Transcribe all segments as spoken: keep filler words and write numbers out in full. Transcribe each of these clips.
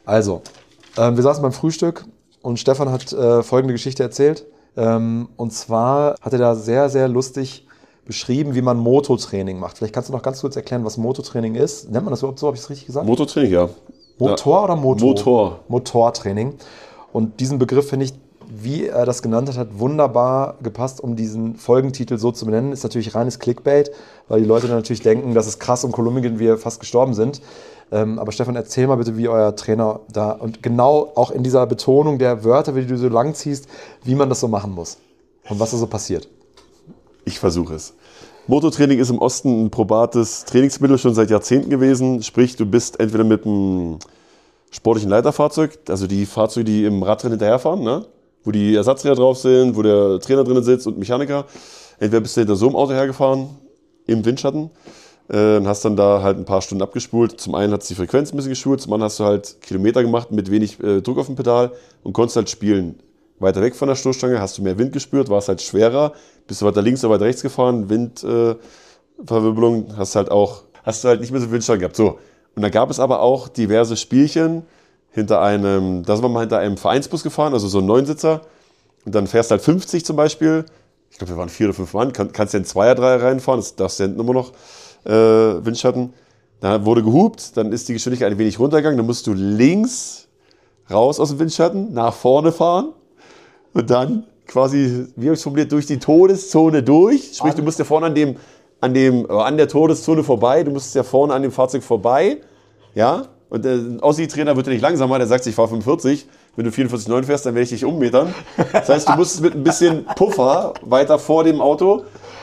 Also, ähm, wir saßen beim Frühstück und Stefan hat äh, folgende Geschichte erzählt. Ähm, und zwar hat er da sehr, sehr lustig beschrieben, wie man Mototraining macht. Vielleicht kannst du noch ganz kurz erklären, was Mototraining ist. Nennt man das überhaupt so? Habe ich es richtig gesagt? Mototraining, ja. Motor ja. oder Motor? Motor. Motortraining. Und diesen Begriff finde ich, wie er das genannt hat, hat wunderbar gepasst, um diesen Folgentitel so zu benennen. Ist natürlich reines Clickbait, weil die Leute dann natürlich denken, dass es krass um Kolumbien wir fast gestorben sind. Ähm, aber Stefan, erzähl mal bitte, wie euer Trainer da und genau auch in dieser Betonung der Wörter, wie du so lang ziehst, wie man das so machen muss und was da so passiert. Ich versuche es. Motortraining ist im Osten ein probates Trainingsmittel schon seit Jahrzehnten gewesen. Sprich, du bist entweder mit einem sportlichen Leiterfahrzeug, also die Fahrzeuge, die im Radrennen hinterherfahren, ne? Wo die Ersatzräder drauf sind, wo der Trainer drin sitzt und Mechaniker. Entweder bist du hinter so einem Auto hergefahren, im Windschatten, äh, und hast dann da halt ein paar Stunden abgespult. Zum einen hat es die Frequenz ein bisschen geschult, zum anderen hast du halt Kilometer gemacht mit wenig äh, Druck auf dem Pedal und konntest halt spielen. Weiter weg von der Stoßstange hast du mehr Wind gespürt, war es halt schwerer, bist du weiter links oder weiter rechts gefahren, Windverwirbelung, äh, hast halt auch, hast du halt nicht mehr so Windstand gehabt. So. Und da gab es aber auch diverse Spielchen hinter einem, da sind wir mal hinter einem Vereinsbus gefahren, also so ein Neunsitzer. Und dann fährst halt fünfzig zum Beispiel. Ich glaube, wir waren vier oder fünf Mann. Kann, kannst ja in Zweier, Dreier reinfahren, das darfst du hinten immer noch äh, Windschatten. Da wurde gehupt, dann ist die Geschwindigkeit ein wenig runtergegangen. Dann musst du links raus aus dem Windschatten, nach vorne fahren und dann quasi, wie habe ich es formuliert, durch die Todeszone durch. Sprich, du musst ja vorne an dem, an dem, an der Todeszone vorbei. Du musst ja vorne an dem Fahrzeug vorbei. Ja. Und der Ossi-Trainer wird ja nicht langsamer, der sagt sich, ich fahre fünfundvierzig. Wenn du vierundvierzig Komma neun fährst, dann werde ich dich ummetern. Das heißt, du musst mit ein bisschen Puffer weiter vor dem Auto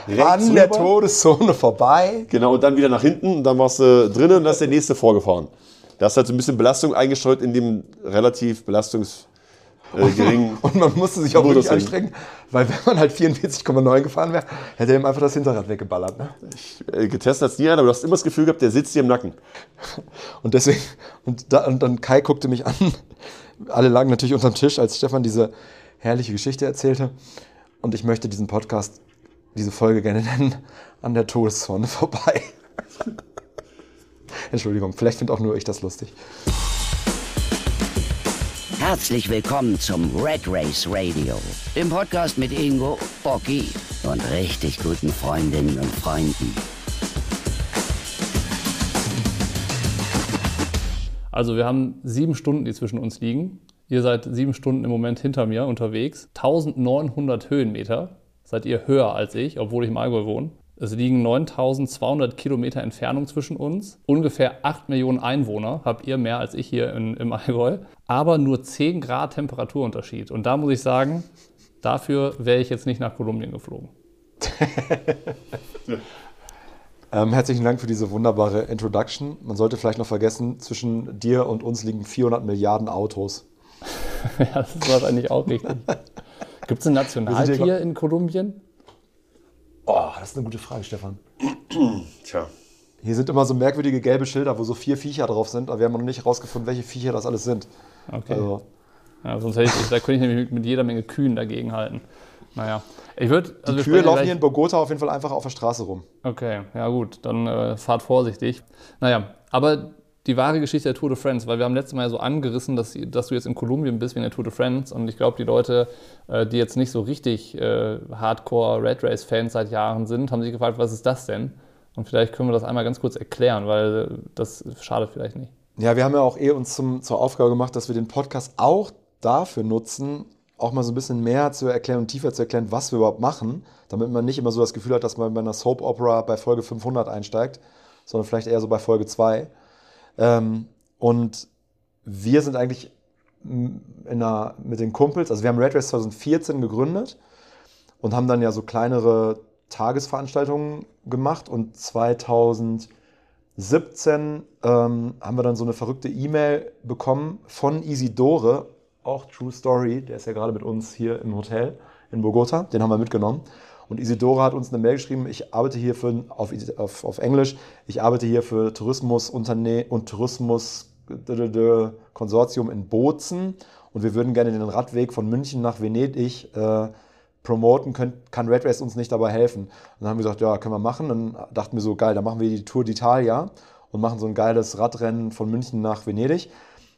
an der Todeszone vorbei. Genau, und dann wieder nach hinten und dann warst du drinnen und dann ist der nächste vorgefahren. Da ist halt so ein bisschen Belastung eingestreut in dem relativ belastungs äh, geringen Und man musste sich auch wirklich anstrengen, weil wenn man halt vierundvierzig Komma neun gefahren wäre, hätte er ihm einfach das Hinterrad weggeballert. Ne? Ich, äh, getestet hat es nie einer, aber du hast immer das Gefühl gehabt, der sitzt dir im Nacken. Und deswegen, und, da, und dann Kai guckte mich an, alle lagen natürlich unterm Tisch, als Stefan diese herrliche Geschichte erzählte. Und ich möchte diesen Podcast, diese Folge gerne nennen, an der Todeszone vorbei. Entschuldigung, vielleicht finde auch nur ich das lustig. Herzlich willkommen zum Red Race Radio, dem Podcast mit Ingo, Bocky und richtig guten Freundinnen und Freunden. Also wir haben sieben Stunden, die zwischen uns liegen. Ihr seid sieben Stunden im Moment hinter mir unterwegs. eintausendneunhundert Höhenmeter seid ihr höher als ich, obwohl ich im Allgäu wohne. Es liegen neuntausendzweihundert Kilometer Entfernung zwischen uns. Ungefähr acht Millionen Einwohner habt ihr mehr als ich hier in, im Allgäu. Aber nur zehn Grad Temperaturunterschied. Und da muss ich sagen, dafür wäre ich jetzt nicht nach Kolumbien geflogen. ähm, herzlichen Dank für diese wunderbare Introduction. Man sollte vielleicht noch vergessen, zwischen dir und uns liegen vierhundert Milliarden Autos. Ja, das ist wahrscheinlich auch richtig. Gibt es ein Nationaltier in Kolumbien? Oh, das ist eine gute Frage, Stefan. Tja. Hier sind immer so merkwürdige gelbe Schilder, wo so vier Viecher drauf sind, aber wir haben noch nicht herausgefunden, welche Viecher das alles sind. Okay. Also. Ja, sonst hätte ich, da könnte ich nämlich mit jeder Menge Kühen dagegen halten. Naja. Ich würd, also Die Kühe laufen gleich hier in Bogota auf jeden Fall einfach auf der Straße rum. Okay, ja gut, dann äh, fahrt vorsichtig. Naja, aber die wahre Geschichte der Tour de France, weil wir haben letztes Mal ja so angerissen, dass, dass du jetzt in Kolumbien bist wegen der Tour de France und ich glaube, die Leute, äh, die jetzt nicht so richtig äh, Hardcore Red Race Fans seit Jahren sind, haben sich gefragt, was ist das denn? Und vielleicht können wir das einmal ganz kurz erklären, weil das schadet vielleicht nicht. Ja, wir haben ja auch eh uns zum, zur Aufgabe gemacht, dass wir den Podcast auch dafür nutzen, auch mal so ein bisschen mehr zu erklären und tiefer zu erklären, was wir überhaupt machen, damit man nicht immer so das Gefühl hat, dass man bei einer Soap Opera bei Folge fünfhundert einsteigt, sondern vielleicht eher so bei Folge zwei. Ähm, und wir sind eigentlich in einer, mit den Kumpels, also wir haben Red Race zwanzig vierzehn gegründet und haben dann ja so kleinere Tagesveranstaltungen gemacht und zwanzig siebzehn ähm, haben wir dann so eine verrückte E-Mail bekommen von Isidore, auch True Story, der ist ja gerade mit uns hier im Hotel in Bogota, den haben wir mitgenommen. Und Isidore hat uns eine Mail geschrieben, ich arbeite hier für, auf, auf, auf Englisch, ich arbeite hier für Tourismusunternehmen und Tourismuskonsortium in Bozen und wir würden gerne den Radweg von München nach Venedig äh, promoten, können, kann Red Race uns nicht dabei helfen. Und dann haben wir gesagt, ja, können wir machen. Dann dachten wir so, geil, dann machen wir die Tour d'Italia und machen so ein geiles Radrennen von München nach Venedig.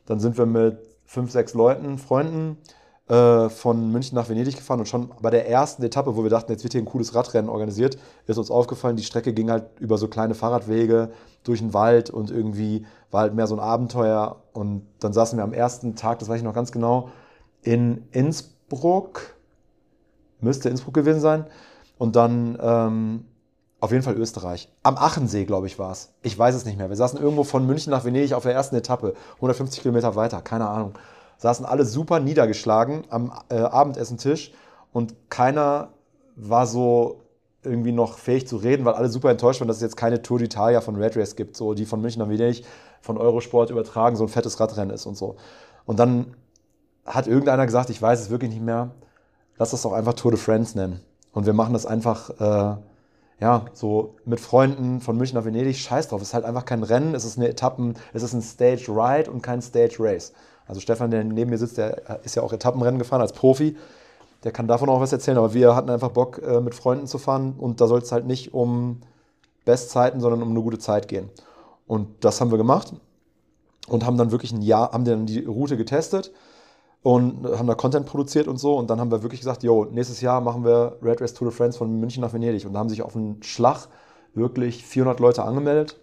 Dann sind wir mit fünf, sechs Leuten, Freunden, äh, von München nach Venedig gefahren und schon bei der ersten Etappe, wo wir dachten, jetzt wird hier ein cooles Radrennen organisiert, ist uns aufgefallen, die Strecke ging halt über so kleine Fahrradwege durch den Wald und irgendwie war halt mehr so ein Abenteuer. Und dann saßen wir am ersten Tag, das weiß ich noch ganz genau, in Innsbruck, müsste Innsbruck gewesen sein, und dann ähm, auf jeden Fall Österreich. Am Achensee, glaube ich, war es. Ich weiß es nicht mehr. Wir saßen irgendwo von München nach Venedig auf der ersten Etappe, hundertfünfzig Kilometer weiter, keine Ahnung. Saßen alle super niedergeschlagen am äh, Abendessentisch und keiner war so irgendwie noch fähig zu reden, weil alle super enttäuscht waren, dass es jetzt keine Tour d'Italia von Red Race gibt, so die von München nach Venedig von Eurosport übertragen, so ein fettes Radrennen ist und so. Und dann hat irgendeiner gesagt, ich weiß es wirklich nicht mehr, lass das doch einfach Tour de France nennen. Und wir machen das einfach, äh, ja, so mit Freunden von München nach Venedig, scheiß drauf. Es ist halt einfach kein Rennen, es ist eine Etappen, es ist ein Stage Ride und kein Stage Race. Also Stefan, der neben mir sitzt, der ist ja auch Etappenrennen gefahren als Profi. Der kann davon auch was erzählen, aber wir hatten einfach Bock, äh, mit Freunden zu fahren und da soll es halt nicht um Bestzeiten, sondern um eine gute Zeit gehen. Und das haben wir gemacht und haben dann wirklich ein Jahr, haben dann die Route getestet und haben da Content produziert und so. Und dann haben wir wirklich gesagt, jo, nächstes Jahr machen wir Red Race Tour de France von München nach Venedig. Und da haben sich auf einen Schlag wirklich vierhundert Leute angemeldet.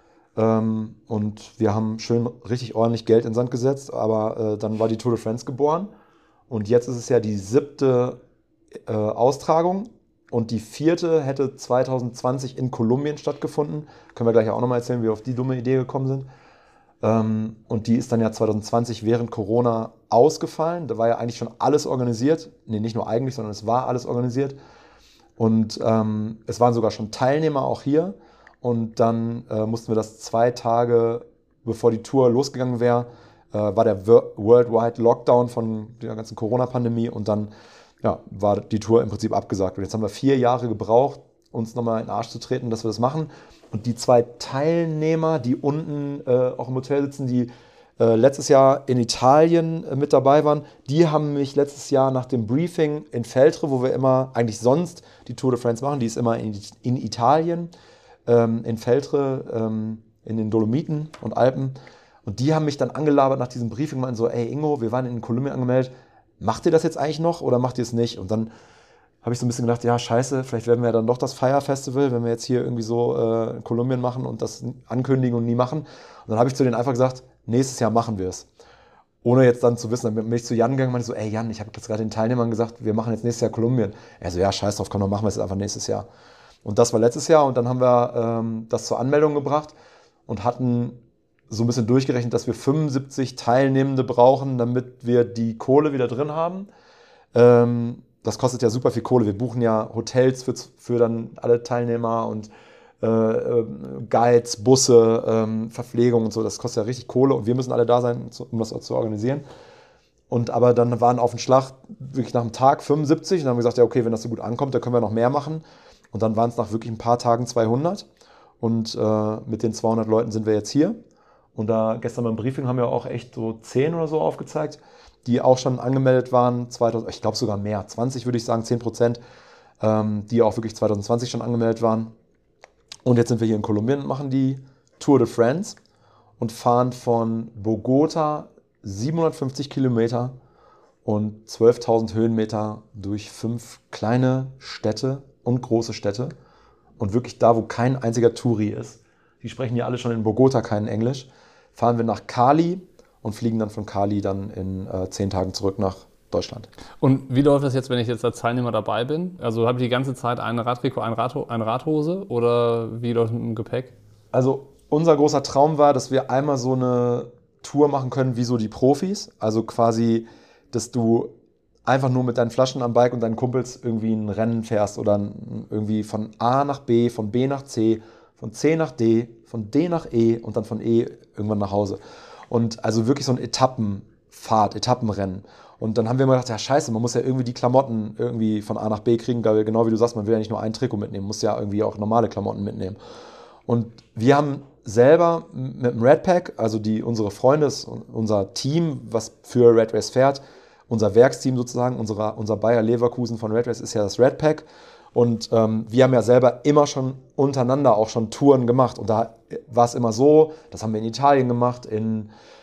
Ähm, und wir haben schön richtig ordentlich Geld in den Sand gesetzt. Aber äh, dann war die Tour de France geboren. Und jetzt ist es ja die siebte äh, Austragung. Und die vierte hätte zwanzig zwanzig in Kolumbien stattgefunden. Können wir gleich auch nochmal erzählen, wie wir auf die dumme Idee gekommen sind. Ähm, und die ist dann ja zwanzig zwanzig während Corona ausgefallen. Da war ja eigentlich schon alles organisiert. Nee, nicht nur eigentlich, sondern es war alles organisiert. Und ähm, es waren sogar schon Teilnehmer auch hier. Und dann äh, mussten wir das zwei Tage, bevor die Tour losgegangen wäre, äh, war der Worldwide Lockdown von der ganzen Corona-Pandemie. Und dann ja, war die Tour im Prinzip abgesagt. Und jetzt haben wir vier Jahre gebraucht, uns nochmal in den Arsch zu treten, dass wir das machen. Und die zwei Teilnehmer, die unten äh, auch im Hotel sitzen, die äh, letztes Jahr in Italien äh, mit dabei waren, die haben mich letztes Jahr nach dem Briefing in Feltre, wo wir immer eigentlich sonst die Tour de France machen, die ist immer in, in Italien, ähm, in Feltre, ähm, in den Dolomiten und Alpen. Und die haben mich dann angelabert nach diesem Briefing, meinten so, ey Ingo, wir waren in Kolumbien angemeldet, macht ihr das jetzt eigentlich noch oder macht ihr es nicht? Und dann habe ich so ein bisschen gedacht, ja scheiße, vielleicht werden wir dann doch das Fire Festival, wenn wir jetzt hier irgendwie so äh, in Kolumbien machen und das ankündigen und nie machen. Und dann habe ich zu denen einfach gesagt, nächstes Jahr machen wir es. Ohne jetzt dann zu wissen, dann bin ich zu Jan gegangen und meinte so, ey Jan, ich habe jetzt gerade den Teilnehmern gesagt, wir machen jetzt nächstes Jahr Kolumbien. Er so, ja scheiß drauf, komm, dann machen wir es einfach nächstes Jahr. Und das war letztes Jahr und dann haben wir ähm, das zur Anmeldung gebracht und hatten so ein bisschen durchgerechnet, dass wir fünfundsiebzig Teilnehmende brauchen, damit wir die Kohle wieder drin haben. Ähm, das kostet ja super viel Kohle. Wir buchen ja Hotels für, für dann alle Teilnehmer und äh, Guides, Busse, ähm, Verpflegung und so. Das kostet ja richtig Kohle und wir müssen alle da sein, um das zu organisieren. Und aber dann waren auf den Schlag wirklich nach einem Tag fünfundsiebzig und dann haben wir gesagt, ja okay, wenn das so gut ankommt, dann können wir noch mehr machen. Und dann waren es nach wirklich ein paar Tagen zweihundert und äh, mit den zweihundert Leuten sind wir jetzt hier. Und da gestern beim Briefing haben wir auch echt so zehn oder so aufgezeigt, die auch schon angemeldet waren, zweitausend, ich glaube sogar mehr, zwanzig würde ich sagen, zehn Prozent, ähm, die auch wirklich zwanzig zwanzig schon angemeldet waren. Und jetzt sind wir hier in Kolumbien und machen die Tour de France und fahren von Bogota siebenhundertfünfzig Kilometer und zwölftausend Höhenmeter durch fünf kleine Städte und große Städte. Und wirklich da, wo kein einziger Touri ist. Die sprechen ja alle schon in Bogota kein Englisch. Fahren wir nach Cali und fliegen dann von Cali dann in äh, zehn Tagen zurück nach Deutschland. Und wie läuft das jetzt, wenn ich jetzt als Teilnehmer dabei bin? Also habe ich die ganze Zeit ein Radtrikot, ein Rad, eine Radhose oder wie läuft es mit dem Gepäck? Also unser großer Traum war, dass wir einmal so eine Tour machen können wie so die Profis. Also quasi, dass du einfach nur mit deinen Flaschen am Bike und deinen Kumpels irgendwie ein Rennen fährst oder irgendwie von A nach B, von B nach C, von C nach D, von D nach E und dann von E irgendwann nach Hause. Und also wirklich so ein Etappenfahrt, Etappenrennen. Und dann haben wir immer gedacht, ja scheiße, man muss ja irgendwie die Klamotten irgendwie von A nach B kriegen, weil genau wie du sagst, man will ja nicht nur ein Trikot mitnehmen, man muss ja irgendwie auch normale Klamotten mitnehmen. Und wir haben selber mit dem Redpack, also die, unsere Freunde, unser Team, was für Red Race fährt, unser Werksteam sozusagen, unsere, unser Bayer Leverkusen von Red Race ist ja das Redpack. Und ähm, wir haben ja selber immer schon untereinander auch schon Touren gemacht. Und da war es immer so, das haben wir in Italien gemacht, in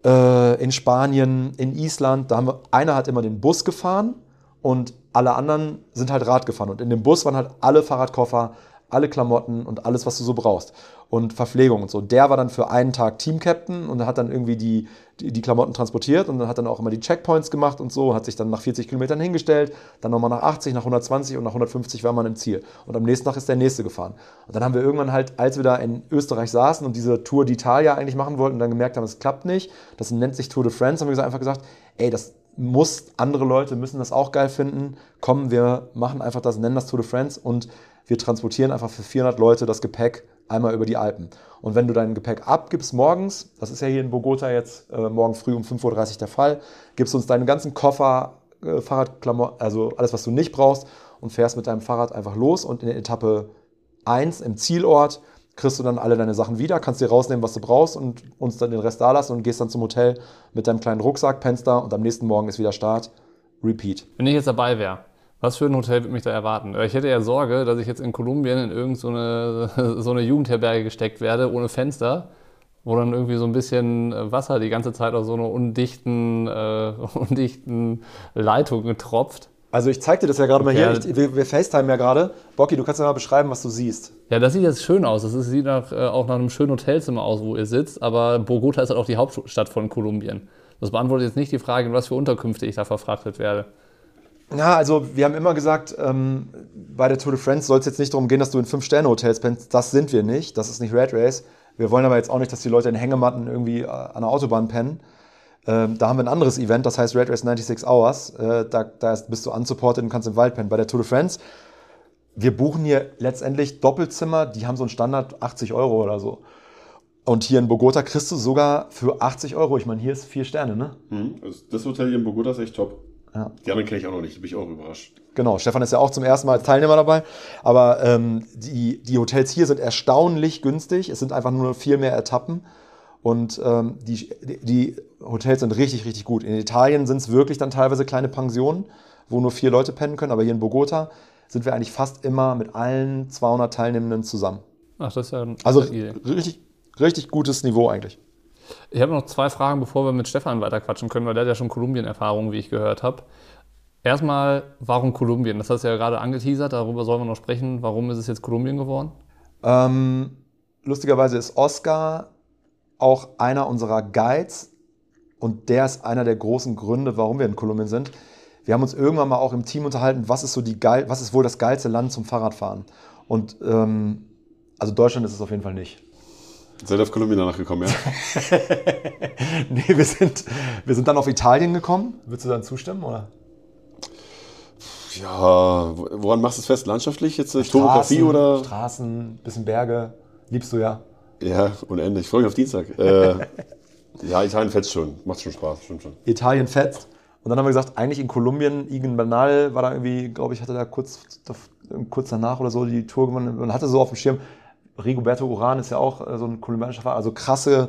äh, in Spanien, in Island. Da haben wir, einer hat immer den Bus gefahren und alle anderen sind halt Rad gefahren. Und in dem Bus waren halt alle Fahrradkoffer, alle Klamotten und alles, was du so brauchst. Und Verpflegung und so. Der war dann für einen Tag Team-Captain und hat dann irgendwie die, die, die Klamotten transportiert und dann hat dann auch immer die Checkpoints gemacht und so, hat sich dann nach vierzig Kilometern hingestellt, dann nochmal nach achtzig, nach hundertzwanzig und nach hundertfünfzig war man im Ziel. Und am nächsten Tag ist der nächste gefahren. Und dann haben wir irgendwann halt, als wir da in Österreich saßen und diese Tour d'Italia eigentlich machen wollten und dann gemerkt haben, es klappt nicht, das nennt sich Tour de France, haben wir einfach gesagt, ey, das muss, andere Leute müssen das auch geil finden, komm, wir machen einfach das, nennen das Tour de France und wir transportieren einfach für vierhundert Leute das Gepäck einmal über die Alpen. Und wenn du dein Gepäck abgibst morgens, das ist ja hier in Bogota jetzt äh, morgen früh um fünf Uhr dreißig der Fall, gibst uns deinen ganzen Koffer, äh, Fahrradklamotten, also alles, was du nicht brauchst und fährst mit deinem Fahrrad einfach los und in der Etappe eins im Zielort kriegst du dann alle deine Sachen wieder, kannst dir rausnehmen, was du brauchst und uns dann den Rest da lassen und gehst dann zum Hotel mit deinem kleinen Rucksack, pennst da und am nächsten Morgen ist wieder Start, Repeat. Wenn ich jetzt dabei wäre, was für ein Hotel würde mich da erwarten? Ich hätte ja Sorge, dass ich jetzt in Kolumbien in irgendeine so, so eine Jugendherberge gesteckt werde, ohne Fenster, wo dann irgendwie so ein bisschen Wasser die ganze Zeit aus so einer undichten, äh, undichten Leitung tropft. Also ich zeig dir das ja gerade mal hier, Ja. ich, wir, wir FaceTime ja gerade. Bocky, du kannst ja mal beschreiben, was du siehst. Ja, das sieht jetzt schön aus. Das ist, sieht nach, äh, auch nach einem schönen Hotelzimmer aus, wo ihr sitzt. Aber Bogota ist halt auch die Hauptstadt von Kolumbien. Das beantwortet jetzt nicht die Frage, in was für Unterkünfte ich da verfrachtet werde. Ja, also wir haben immer gesagt, ähm, bei der Tour de France soll es jetzt nicht darum gehen, dass du in Fünf-Sterne-Hotels pennst. Das sind wir nicht, das ist nicht Red Race. Wir wollen aber jetzt auch nicht, dass die Leute in Hängematten irgendwie äh, an der Autobahn pennen. Ähm, da haben wir ein anderes Event, das heißt Red Race sechsundneunzig Hours. Äh, da, da bist du unsupported und kannst im Wald pennen. Bei der Tour de France, wir buchen hier letztendlich Doppelzimmer, die haben so einen Standard achtzig Euro oder so. Und hier in Bogota kriegst du sogar für achtzig Euro, ich meine, hier ist vier Sterne, ne? Mhm. Also das Hotel hier in Bogota ist echt top. Ja. Die anderen kenne ich auch noch nicht, da bin ich auch überrascht. Genau, Stefan ist ja auch zum ersten Mal als Teilnehmer dabei, aber ähm, die, die Hotels hier sind erstaunlich günstig, es sind einfach nur viel mehr Etappen und ähm, die, die Hotels sind richtig, richtig gut. In Italien sind es wirklich dann teilweise kleine Pensionen, wo nur vier Leute pennen können, aber hier in Bogota sind wir eigentlich fast immer mit allen zweihundert Teilnehmenden zusammen. Ach, das ist ja ein Also Idee. richtig, richtig gutes Niveau eigentlich. Ich habe noch zwei Fragen, bevor wir mit Stefan weiterquatschen können, weil der hat ja schon Kolumbien-Erfahrung, wie ich gehört habe. Erstmal, warum Kolumbien? Das hast du ja gerade angeteasert, darüber sollen wir noch sprechen. Warum ist es jetzt Kolumbien geworden? Ähm, lustigerweise ist Oscar auch einer unserer Guides und der ist einer der großen Gründe, warum wir in Kolumbien sind. Wir haben uns irgendwann mal auch im Team unterhalten, was ist so die geil, was ist wohl das geilste Land zum Fahrradfahren? Und ähm, also Deutschland ist es auf jeden Fall nicht. Seid ihr auf Kolumbien danach gekommen, ja? Nee, wir sind, wir sind dann auf Italien gekommen. Würdest du dann zustimmen, oder? Ja, woran machst du es fest? Landschaftlich jetzt? Topografie oder? Straßen, bisschen Berge. Liebst du ja. Ja, unendlich. Ich freue mich auf Dienstag. äh, ja, Italien fetzt schon. Macht schon Spaß, stimmt schon. Italien fetzt. Und dann haben wir gesagt, eigentlich in Kolumbien, Igen Bernal war da irgendwie, glaube ich, hatte da kurz, kurz danach oder so die Tour gewonnen und hatte so auf dem Schirm, Rigoberto Urán ist ja auch so ein kolumbianischer Fahrer, also krasse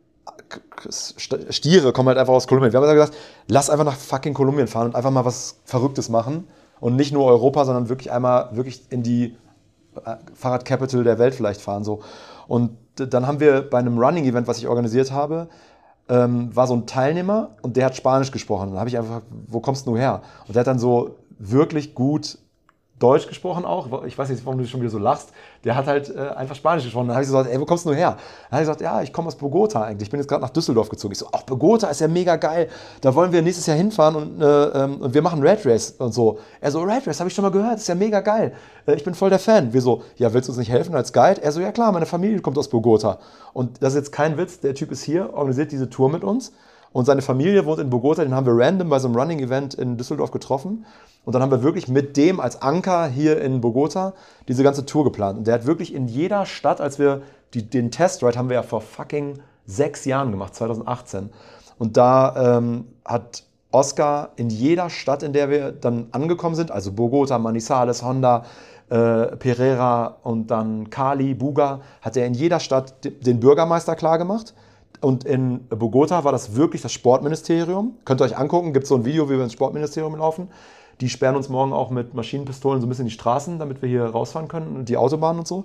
Stiere kommen halt einfach aus Kolumbien. Wir haben gesagt, lass einfach nach fucking Kolumbien fahren und einfach mal was Verrücktes machen und nicht nur Europa, sondern wirklich einmal wirklich in die Fahrrad-Capital der Welt vielleicht fahren. So. Und dann haben wir bei einem Running-Event, was ich organisiert habe, ähm, war so ein Teilnehmer und der hat Spanisch gesprochen. Dann habe ich einfach, wo kommst du her? Und der hat dann so wirklich gut Deutsch gesprochen auch. Ich weiß nicht, warum du schon wieder so lachst. Der hat halt äh, einfach Spanisch gesprochen. Dann habe ich so gesagt, ey, wo kommst du her? Dann hat er gesagt, ja, ich komme aus Bogota eigentlich. Ich bin jetzt gerade nach Düsseldorf gezogen. Ich so, ach, Bogota ist ja mega geil. Da wollen wir nächstes Jahr hinfahren und, äh, ähm, und wir machen Red Race und so. Er so, Red Race, habe ich schon mal gehört. Das ist ja mega geil. Äh, ich bin voll der Fan. Wir so, ja, willst du uns nicht helfen als Guide? Er so, ja klar, meine Familie kommt aus Bogota. Und das ist jetzt kein Witz. Der Typ ist hier, organisiert diese Tour mit uns. Und seine Familie wohnt in Bogota, den haben wir random bei so einem Running-Event in Düsseldorf getroffen. Und dann haben wir wirklich mit dem als Anker hier in Bogota diese ganze Tour geplant. Und der hat wirklich in jeder Stadt, als wir die, den Testride haben wir ja vor fucking sechs Jahren gemacht, zwanzig achtzehn. Und da ähm, hat Oscar in jeder Stadt, in der wir dann angekommen sind, also Bogota, Manizales, Honda, äh, Pereira und dann Cali, Buga, hat er in jeder Stadt den Bürgermeister klargemacht. Und in Bogota war das wirklich das Sportministerium. Könnt ihr euch angucken, gibt es so ein Video, wie wir ins Sportministerium laufen. Die sperren uns morgen auch mit Maschinenpistolen so ein bisschen die Straßen, damit wir hier rausfahren können und die Autobahnen und so.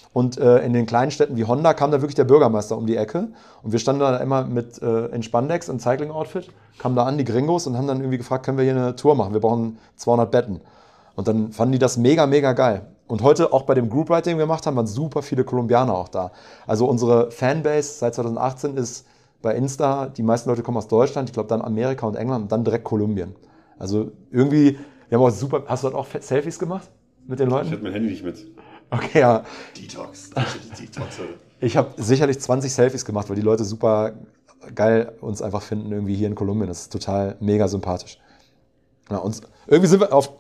Und äh, in den kleinen Städten wie Honda kam da wirklich der Bürgermeister um die Ecke. Und wir standen da immer mit äh, in Spandex im Cycling-Outfit, kamen da an, die Gringos, und haben dann irgendwie gefragt, können wir hier eine Tour machen? Wir brauchen zweihundert Betten. Und dann fanden die das mega, mega geil. Und heute auch bei dem Group Ride, den wir gemacht haben, waren super viele Kolumbianer auch da. Also unsere Fanbase seit zwanzig achtzehn ist bei Insta, die meisten Leute kommen aus Deutschland, ich glaube dann Amerika und England und dann direkt Kolumbien. Also irgendwie, wir haben auch super, hast du dort auch Selfies gemacht mit den Leuten? Ich hatte mein Handy nicht mit. Okay, ja. Detox. Detox, oder? Ich habe sicherlich zwanzig Selfies gemacht, weil die Leute super geil uns einfach finden irgendwie hier in Kolumbien. Das ist total mega sympathisch. Ja, uns, irgendwie sind wir auf,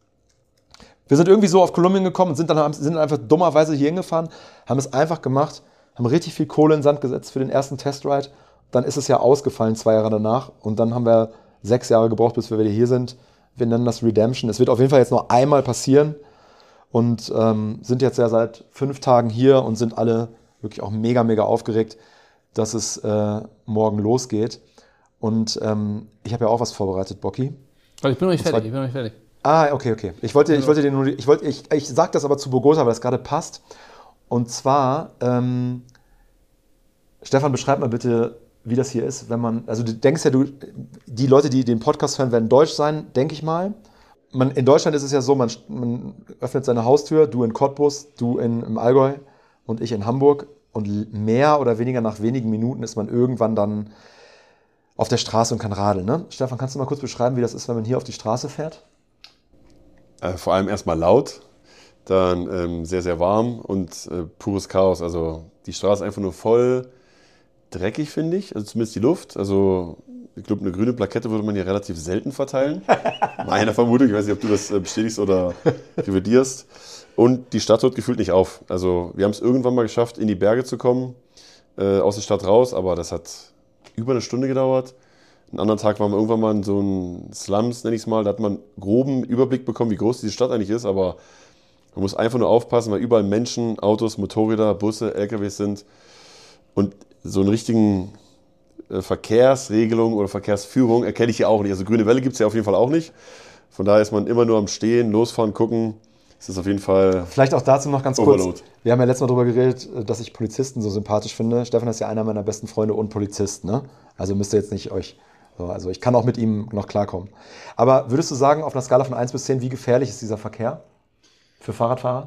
wir sind irgendwie so auf Kolumbien gekommen und sind dann sind einfach dummerweise hier hingefahren, haben es einfach gemacht, haben richtig viel Kohle in den Sand gesetzt für den ersten Testride. Dann ist es ja ausgefallen zwei Jahre danach und dann haben wir sechs Jahre gebraucht, bis wir wieder hier sind. Wir nennen das Redemption. Es wird auf jeden Fall jetzt noch einmal passieren und ähm, sind jetzt ja seit fünf Tagen hier und sind alle wirklich auch mega, mega aufgeregt, dass es äh, morgen losgeht. Und ähm, ich habe ja auch was vorbereitet, Bocky. Aber ich bin noch nicht fertig, ich bin noch nicht fertig. Ah, okay, okay. Ich wollte, ich wollte dir nur, ich wollte, ich, ich sag das aber zu Bogota, weil das gerade passt. Und zwar, ähm, Stefan, beschreib mal bitte, wie das hier ist, wenn man, also du denkst ja, du, die Leute, die den Podcast hören, werden deutsch sein, denke ich mal. Man, in Deutschland ist es ja so, man, man öffnet seine Haustür, du in Cottbus, du in, im Allgäu und ich in Hamburg. Und mehr oder weniger nach wenigen Minuten ist man irgendwann dann auf der Straße und kann radeln. Ne? Stefan, kannst du mal kurz beschreiben, wie das ist, wenn man hier auf die Straße fährt? Äh, vor allem erstmal laut, dann ähm, sehr, sehr warm und äh, pures Chaos. Also die Straße einfach nur voll dreckig, finde ich. Also zumindest die Luft. Also ich glaube, eine grüne Plakette würde man hier relativ selten verteilen. Meine Vermutung, ich weiß nicht, ob du das äh, bestätigst oder revidierst. Und die Stadt hört gefühlt nicht auf. Also wir haben es irgendwann mal geschafft, in die Berge zu kommen, äh, aus der Stadt raus, aber das hat über eine Stunde gedauert. Einen anderen Tag waren wir irgendwann mal in so einem Slums, nenne ich es mal, da hat man einen groben Überblick bekommen, wie groß diese Stadt eigentlich ist, aber man muss einfach nur aufpassen, weil überall Menschen, Autos, Motorräder, Busse, L K Ws sind und so einen richtigen äh, Verkehrsregelung oder Verkehrsführung erkenne ich hier auch nicht. Also grüne Welle gibt es ja auf jeden Fall auch nicht. Von daher ist man immer nur am Stehen, losfahren, gucken. Das ist auf jeden Fall vielleicht auch dazu noch ganz Overload. Kurz. Wir haben ja letztes Mal darüber geredet, dass ich Polizisten so sympathisch finde. Stefan ist ja einer meiner besten Freunde und Polizist, ne? Also müsst ihr jetzt nicht euch... So, also ich kann auch mit ihm noch klarkommen. Aber würdest du sagen, auf einer Skala von eins bis zehn, wie gefährlich ist dieser Verkehr für Fahrradfahrer?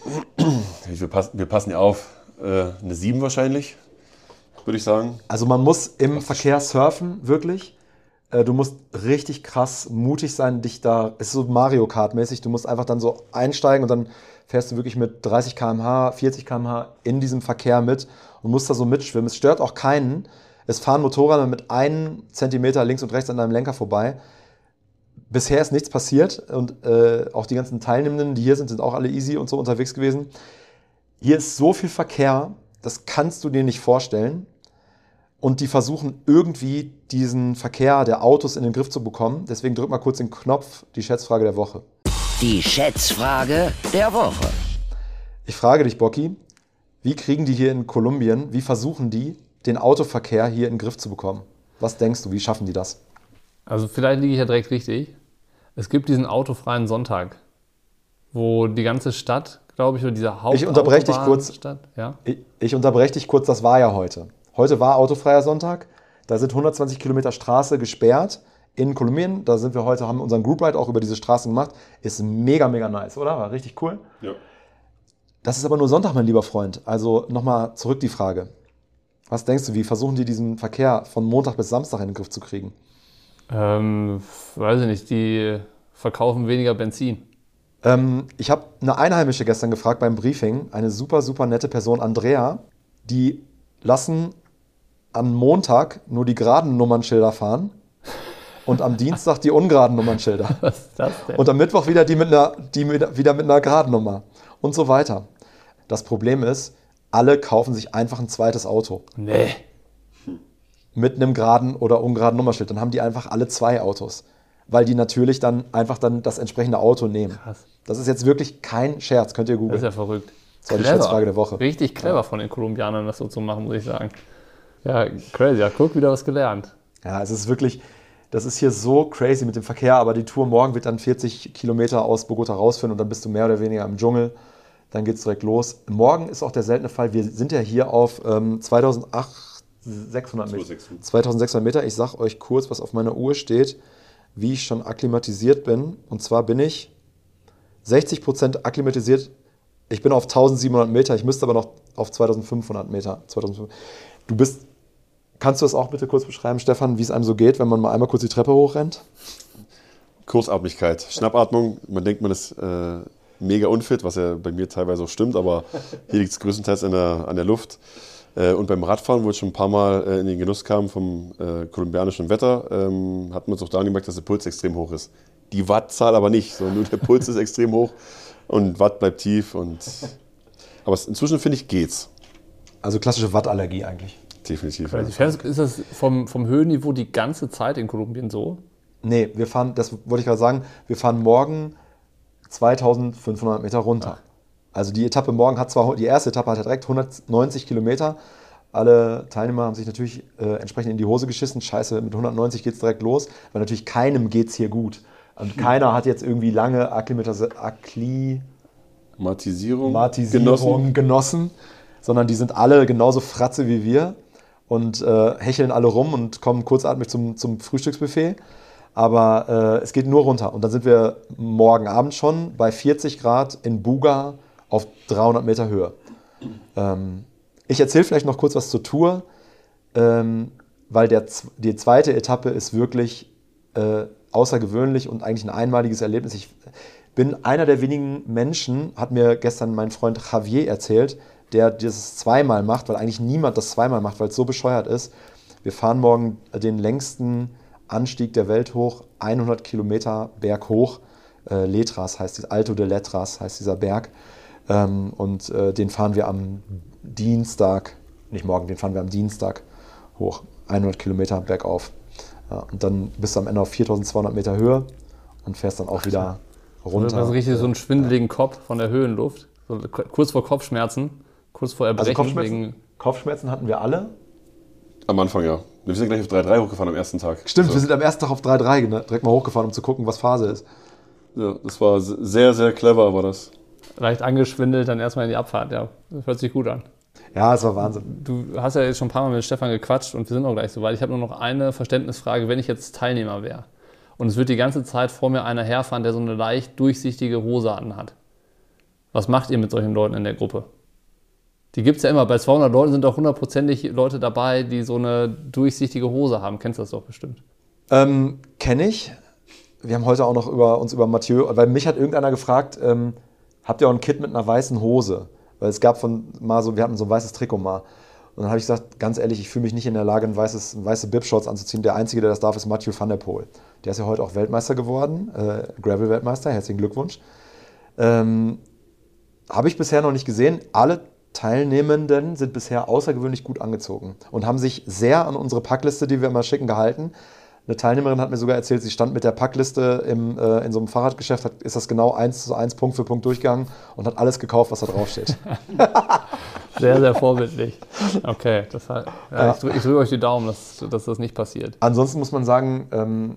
Wir passen, wir passen ja auf. Äh, eine sieben wahrscheinlich, würde ich sagen. Also man muss im Verkehr surfen, wirklich. Äh, du musst richtig krass mutig sein, dich da, es ist so Mario Kart-mäßig, du musst einfach dann so einsteigen und dann fährst du wirklich mit dreißig Kilometer pro Stunde, vierzig Kilometer pro Stunde in diesem Verkehr mit und musst da so mitschwimmen. Es stört auch keinen. Es fahren Motorräder mit einem Zentimeter links und rechts an deinem Lenker vorbei. Bisher ist nichts passiert und äh, auch die ganzen Teilnehmenden, die hier sind, sind auch alle easy und so unterwegs gewesen. Hier ist so viel Verkehr, das kannst du dir nicht vorstellen. Und die versuchen irgendwie diesen Verkehr der Autos in den Griff zu bekommen. Deswegen drück mal kurz den Knopf, die Schätzfrage der Woche. Die Schätzfrage der Woche. Ich frage dich, Bocky, wie kriegen die hier in Kolumbien, wie versuchen die, den Autoverkehr hier in den Griff zu bekommen? Was denkst du, wie schaffen die das? Also vielleicht liege ich ja direkt richtig. Es gibt diesen autofreien Sonntag, wo die ganze Stadt, glaube ich, oder diese Haupt- Ich unterbreche dich kurz. Stadt, ja? Ich, ich unterbreche dich kurz, das war ja heute. Heute war autofreier Sonntag. Da sind hundertzwanzig Kilometer Straße gesperrt in Kolumbien. Da sind wir heute, haben unseren Group Ride auch über diese Straßen gemacht. Ist mega, mega nice, oder? War richtig cool. Ja. Das ist aber nur Sonntag, mein lieber Freund. Also nochmal zurück die Frage. Was denkst du, wie versuchen die diesen Verkehr von Montag bis Samstag in den Griff zu kriegen? Ähm, weiß ich nicht, die verkaufen weniger Benzin. Ähm, ich habe eine Einheimische gestern gefragt beim Briefing, eine super, super nette Person, Andrea, die lassen am Montag nur die geraden Nummernschilder fahren und am Dienstag die ungeraden Nummernschilder. Was ist das denn? Und am Mittwoch wieder die, mit einer, die mit, wieder mit einer geraden Nummer und so weiter. Das Problem ist, alle kaufen sich einfach ein zweites Auto. Nee. Mit einem geraden oder ungeraden Nummernschild. Dann haben die einfach alle zwei Autos. Weil die natürlich dann einfach dann das entsprechende Auto nehmen. Krass. Das ist jetzt wirklich kein Scherz, könnt ihr Das ist googeln. ja verrückt. Das war die Schätzfrage der Woche. Richtig clever ja. von den Kolumbianern, das so zu machen, muss ich sagen. Ja, crazy. Ja, guck, wieder was gelernt. Ja, es ist wirklich, das ist hier so crazy mit dem Verkehr, aber die Tour morgen wird dann vierzig Kilometer aus Bogota rausführen und dann bist du mehr oder weniger im Dschungel. Dann geht es direkt los. Morgen ist auch der seltene Fall, wir sind ja hier auf ähm, zweitausendsechshundert Meter. zweitausendsechshundert Meter. Ich sage euch kurz, was auf meiner Uhr steht, wie ich schon akklimatisiert bin. Und zwar bin ich sechzig Prozent akklimatisiert. Ich bin auf eintausendsiebenhundert Meter, ich müsste aber noch auf zweitausendfünfhundert Meter. zweitausendfünfhundert. Du bist, kannst du das auch bitte kurz beschreiben, Stefan, wie es einem so geht, wenn man mal einmal kurz die Treppe hochrennt? Kurzatmigkeit, Schnappatmung. Man denkt, man ist äh, mega unfit, was ja bei mir teilweise auch stimmt, aber hier liegt es größtenteils an der, an der Luft. Äh, und beim Radfahren, wo ich schon ein paar Mal äh, in den Genuss kam vom äh, kolumbianischen Wetter, ähm, hat man es auch daran gemerkt, dass der Puls extrem hoch ist. Die Wattzahl aber nicht, sondern nur der Puls ist extrem hoch und Watt bleibt tief. Und aber es, inzwischen, finde ich, geht's. Also klassische Wattallergie eigentlich. Definitiv. Ja. Ist das vom, vom Höhenniveau die ganze Zeit in Kolumbien so? Nee, wir fahren, das wollte ich gerade sagen, wir fahren morgen zweitausendfünfhundert Meter runter. Ach. Also die Etappe morgen hat zwar, die erste Etappe hat ja direkt hundertneunzig Kilometer. Alle Teilnehmer haben sich natürlich äh, entsprechend in die Hose geschissen. Scheiße, mit hundertneunzig geht es direkt los, weil natürlich keinem geht es hier gut. Und keiner hat jetzt irgendwie lange Akklimatisierung genossen. genossen, sondern die sind alle genauso fratze wie wir und äh, hecheln alle rum und kommen kurzatmig zum, zum Frühstücksbuffet. Aber äh, es geht nur runter. Und dann sind wir morgen Abend schon bei vierzig Grad in Buga auf dreihundert Meter Höhe. Ähm, ich erzähle vielleicht noch kurz was zur Tour, ähm, weil der, die zweite Etappe ist wirklich äh, außergewöhnlich und eigentlich ein einmaliges Erlebnis. Ich bin einer der wenigen Menschen, hat mir gestern mein Freund Javier erzählt, der das zweimal macht, weil eigentlich niemand das zweimal macht, weil es so bescheuert ist. Wir fahren morgen den längsten Anstieg der Welt hoch, hundert Kilometer berghoch. Äh, Letras heißt, Alto de Letras heißt dieser Berg. Ähm, und äh, den fahren wir am Dienstag, nicht morgen, den fahren wir am Dienstag hoch. hundert Kilometer bergauf. Ja, und dann bist du am Ende auf viertausendzweihundert Meter Höhe und fährst dann auch wieder runter. Also richtig so einen schwindeligen Kopf von der Höhenluft. So kurz vor Kopfschmerzen, kurz vor Erbrechen. Also Kopfschmerzen, Kopfschmerzen hatten wir alle. Am Anfang, ja. Wir sind gleich auf drei Komma drei hochgefahren am ersten Tag. Stimmt, also. Wir sind am ersten Tag auf drei Komma drei direkt mal hochgefahren, um zu gucken, was Phase ist. Ja, das war sehr, sehr clever, war das. Leicht angeschwindelt, dann erstmal in die Abfahrt, ja. Das hört sich gut an. Ja, es war Wahnsinn. Du hast ja jetzt schon ein paar Mal mit Stefan gequatscht und wir sind auch gleich so weit. Ich habe nur noch eine Verständnisfrage, wenn ich jetzt Teilnehmer wäre und es wird die ganze Zeit vor mir einer herfahren, der so eine leicht durchsichtige Hose anhat. Was macht ihr mit solchen Leuten in der Gruppe? Die gibt es ja immer. Bei zweihundert Leuten sind auch hundertprozentig Leute dabei, die so eine durchsichtige Hose haben. Kennst du das doch bestimmt? Ähm, Kenne ich. Wir haben heute auch noch über, uns über Mathieu, weil mich hat irgendeiner gefragt, ähm, habt ihr auch ein Kit mit einer weißen Hose? Weil es gab von mal so, wir hatten so ein weißes Trikot mal. Und dann habe ich gesagt, ganz ehrlich, ich fühle mich nicht in der Lage, ein weißes, ein weiße Bib-Shorts anzuziehen. Der Einzige, der das darf, ist Mathieu van der Poel. Der ist ja heute auch Weltmeister geworden, äh, Gravel-Weltmeister, herzlichen Glückwunsch. Ähm, habe ich bisher noch nicht gesehen. Alle Teilnehmenden sind bisher außergewöhnlich gut angezogen und haben sich sehr an unsere Packliste, die wir immer schicken, gehalten. Eine Teilnehmerin hat mir sogar erzählt, sie stand mit der Packliste im, äh, in so einem Fahrradgeschäft, hat, ist das genau eins zu eins, Punkt für Punkt durchgegangen und hat alles gekauft, was da draufsteht. Sehr, sehr vorbildlich. Okay, das heißt, ja, ja. ich, drücke, ich drücke euch die Daumen, dass, dass das nicht passiert. Ansonsten muss man sagen, ähm,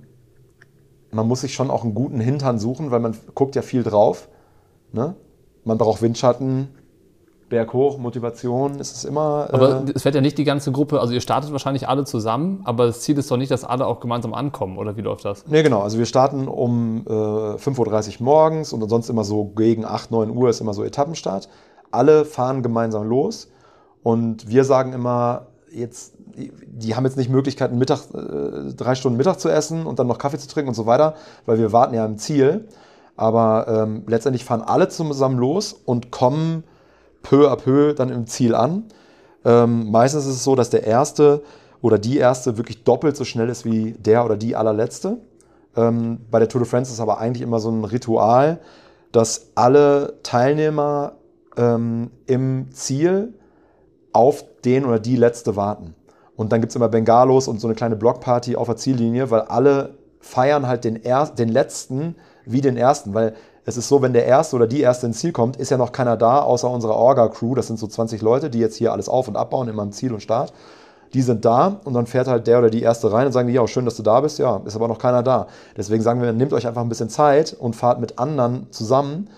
man muss sich schon auch einen guten Hintern suchen, weil man guckt ja viel drauf. Ne? Man braucht Windschatten, berghoch, Motivation, ist es immer... Äh aber es fährt ja nicht die ganze Gruppe, also ihr startet wahrscheinlich alle zusammen, aber das Ziel ist doch nicht, dass alle auch gemeinsam ankommen, oder wie läuft das? Ne, genau, also wir starten um äh, fünf Uhr dreißig morgens und sonst immer so gegen acht, neun Uhr ist immer so Etappenstart. Alle fahren gemeinsam los und wir sagen immer, jetzt, die haben jetzt nicht Möglichkeiten, Mittag, äh, drei Stunden Mittag zu essen und dann noch Kaffee zu trinken und so weiter, weil wir warten ja am Ziel. Aber ähm, letztendlich fahren alle zusammen los und kommen peu à peu dann im Ziel an. Ähm, meistens ist es so, dass der Erste oder die Erste wirklich doppelt so schnell ist wie der oder die Allerletzte. Ähm, bei der Tour de France ist es aber eigentlich immer so ein Ritual, dass alle Teilnehmer ähm, im Ziel auf den oder die Letzte warten. Und dann gibt es immer Bengalos und so eine kleine Blockparty auf der Ziellinie, weil alle feiern halt den, er- den Letzten wie den Ersten, weil es ist so, wenn der Erste oder die Erste ins Ziel kommt, ist ja noch keiner da, außer unserer Orga-Crew. Das sind so zwanzig Leute, die jetzt hier alles auf- und abbauen, immer am Ziel und Start. Die sind da und dann fährt halt der oder die Erste rein und sagen die, ja, schön, dass du da bist. Ja, ist aber noch keiner da. Deswegen sagen wir, nehmt euch einfach ein bisschen Zeit und fahrt mit anderen zusammen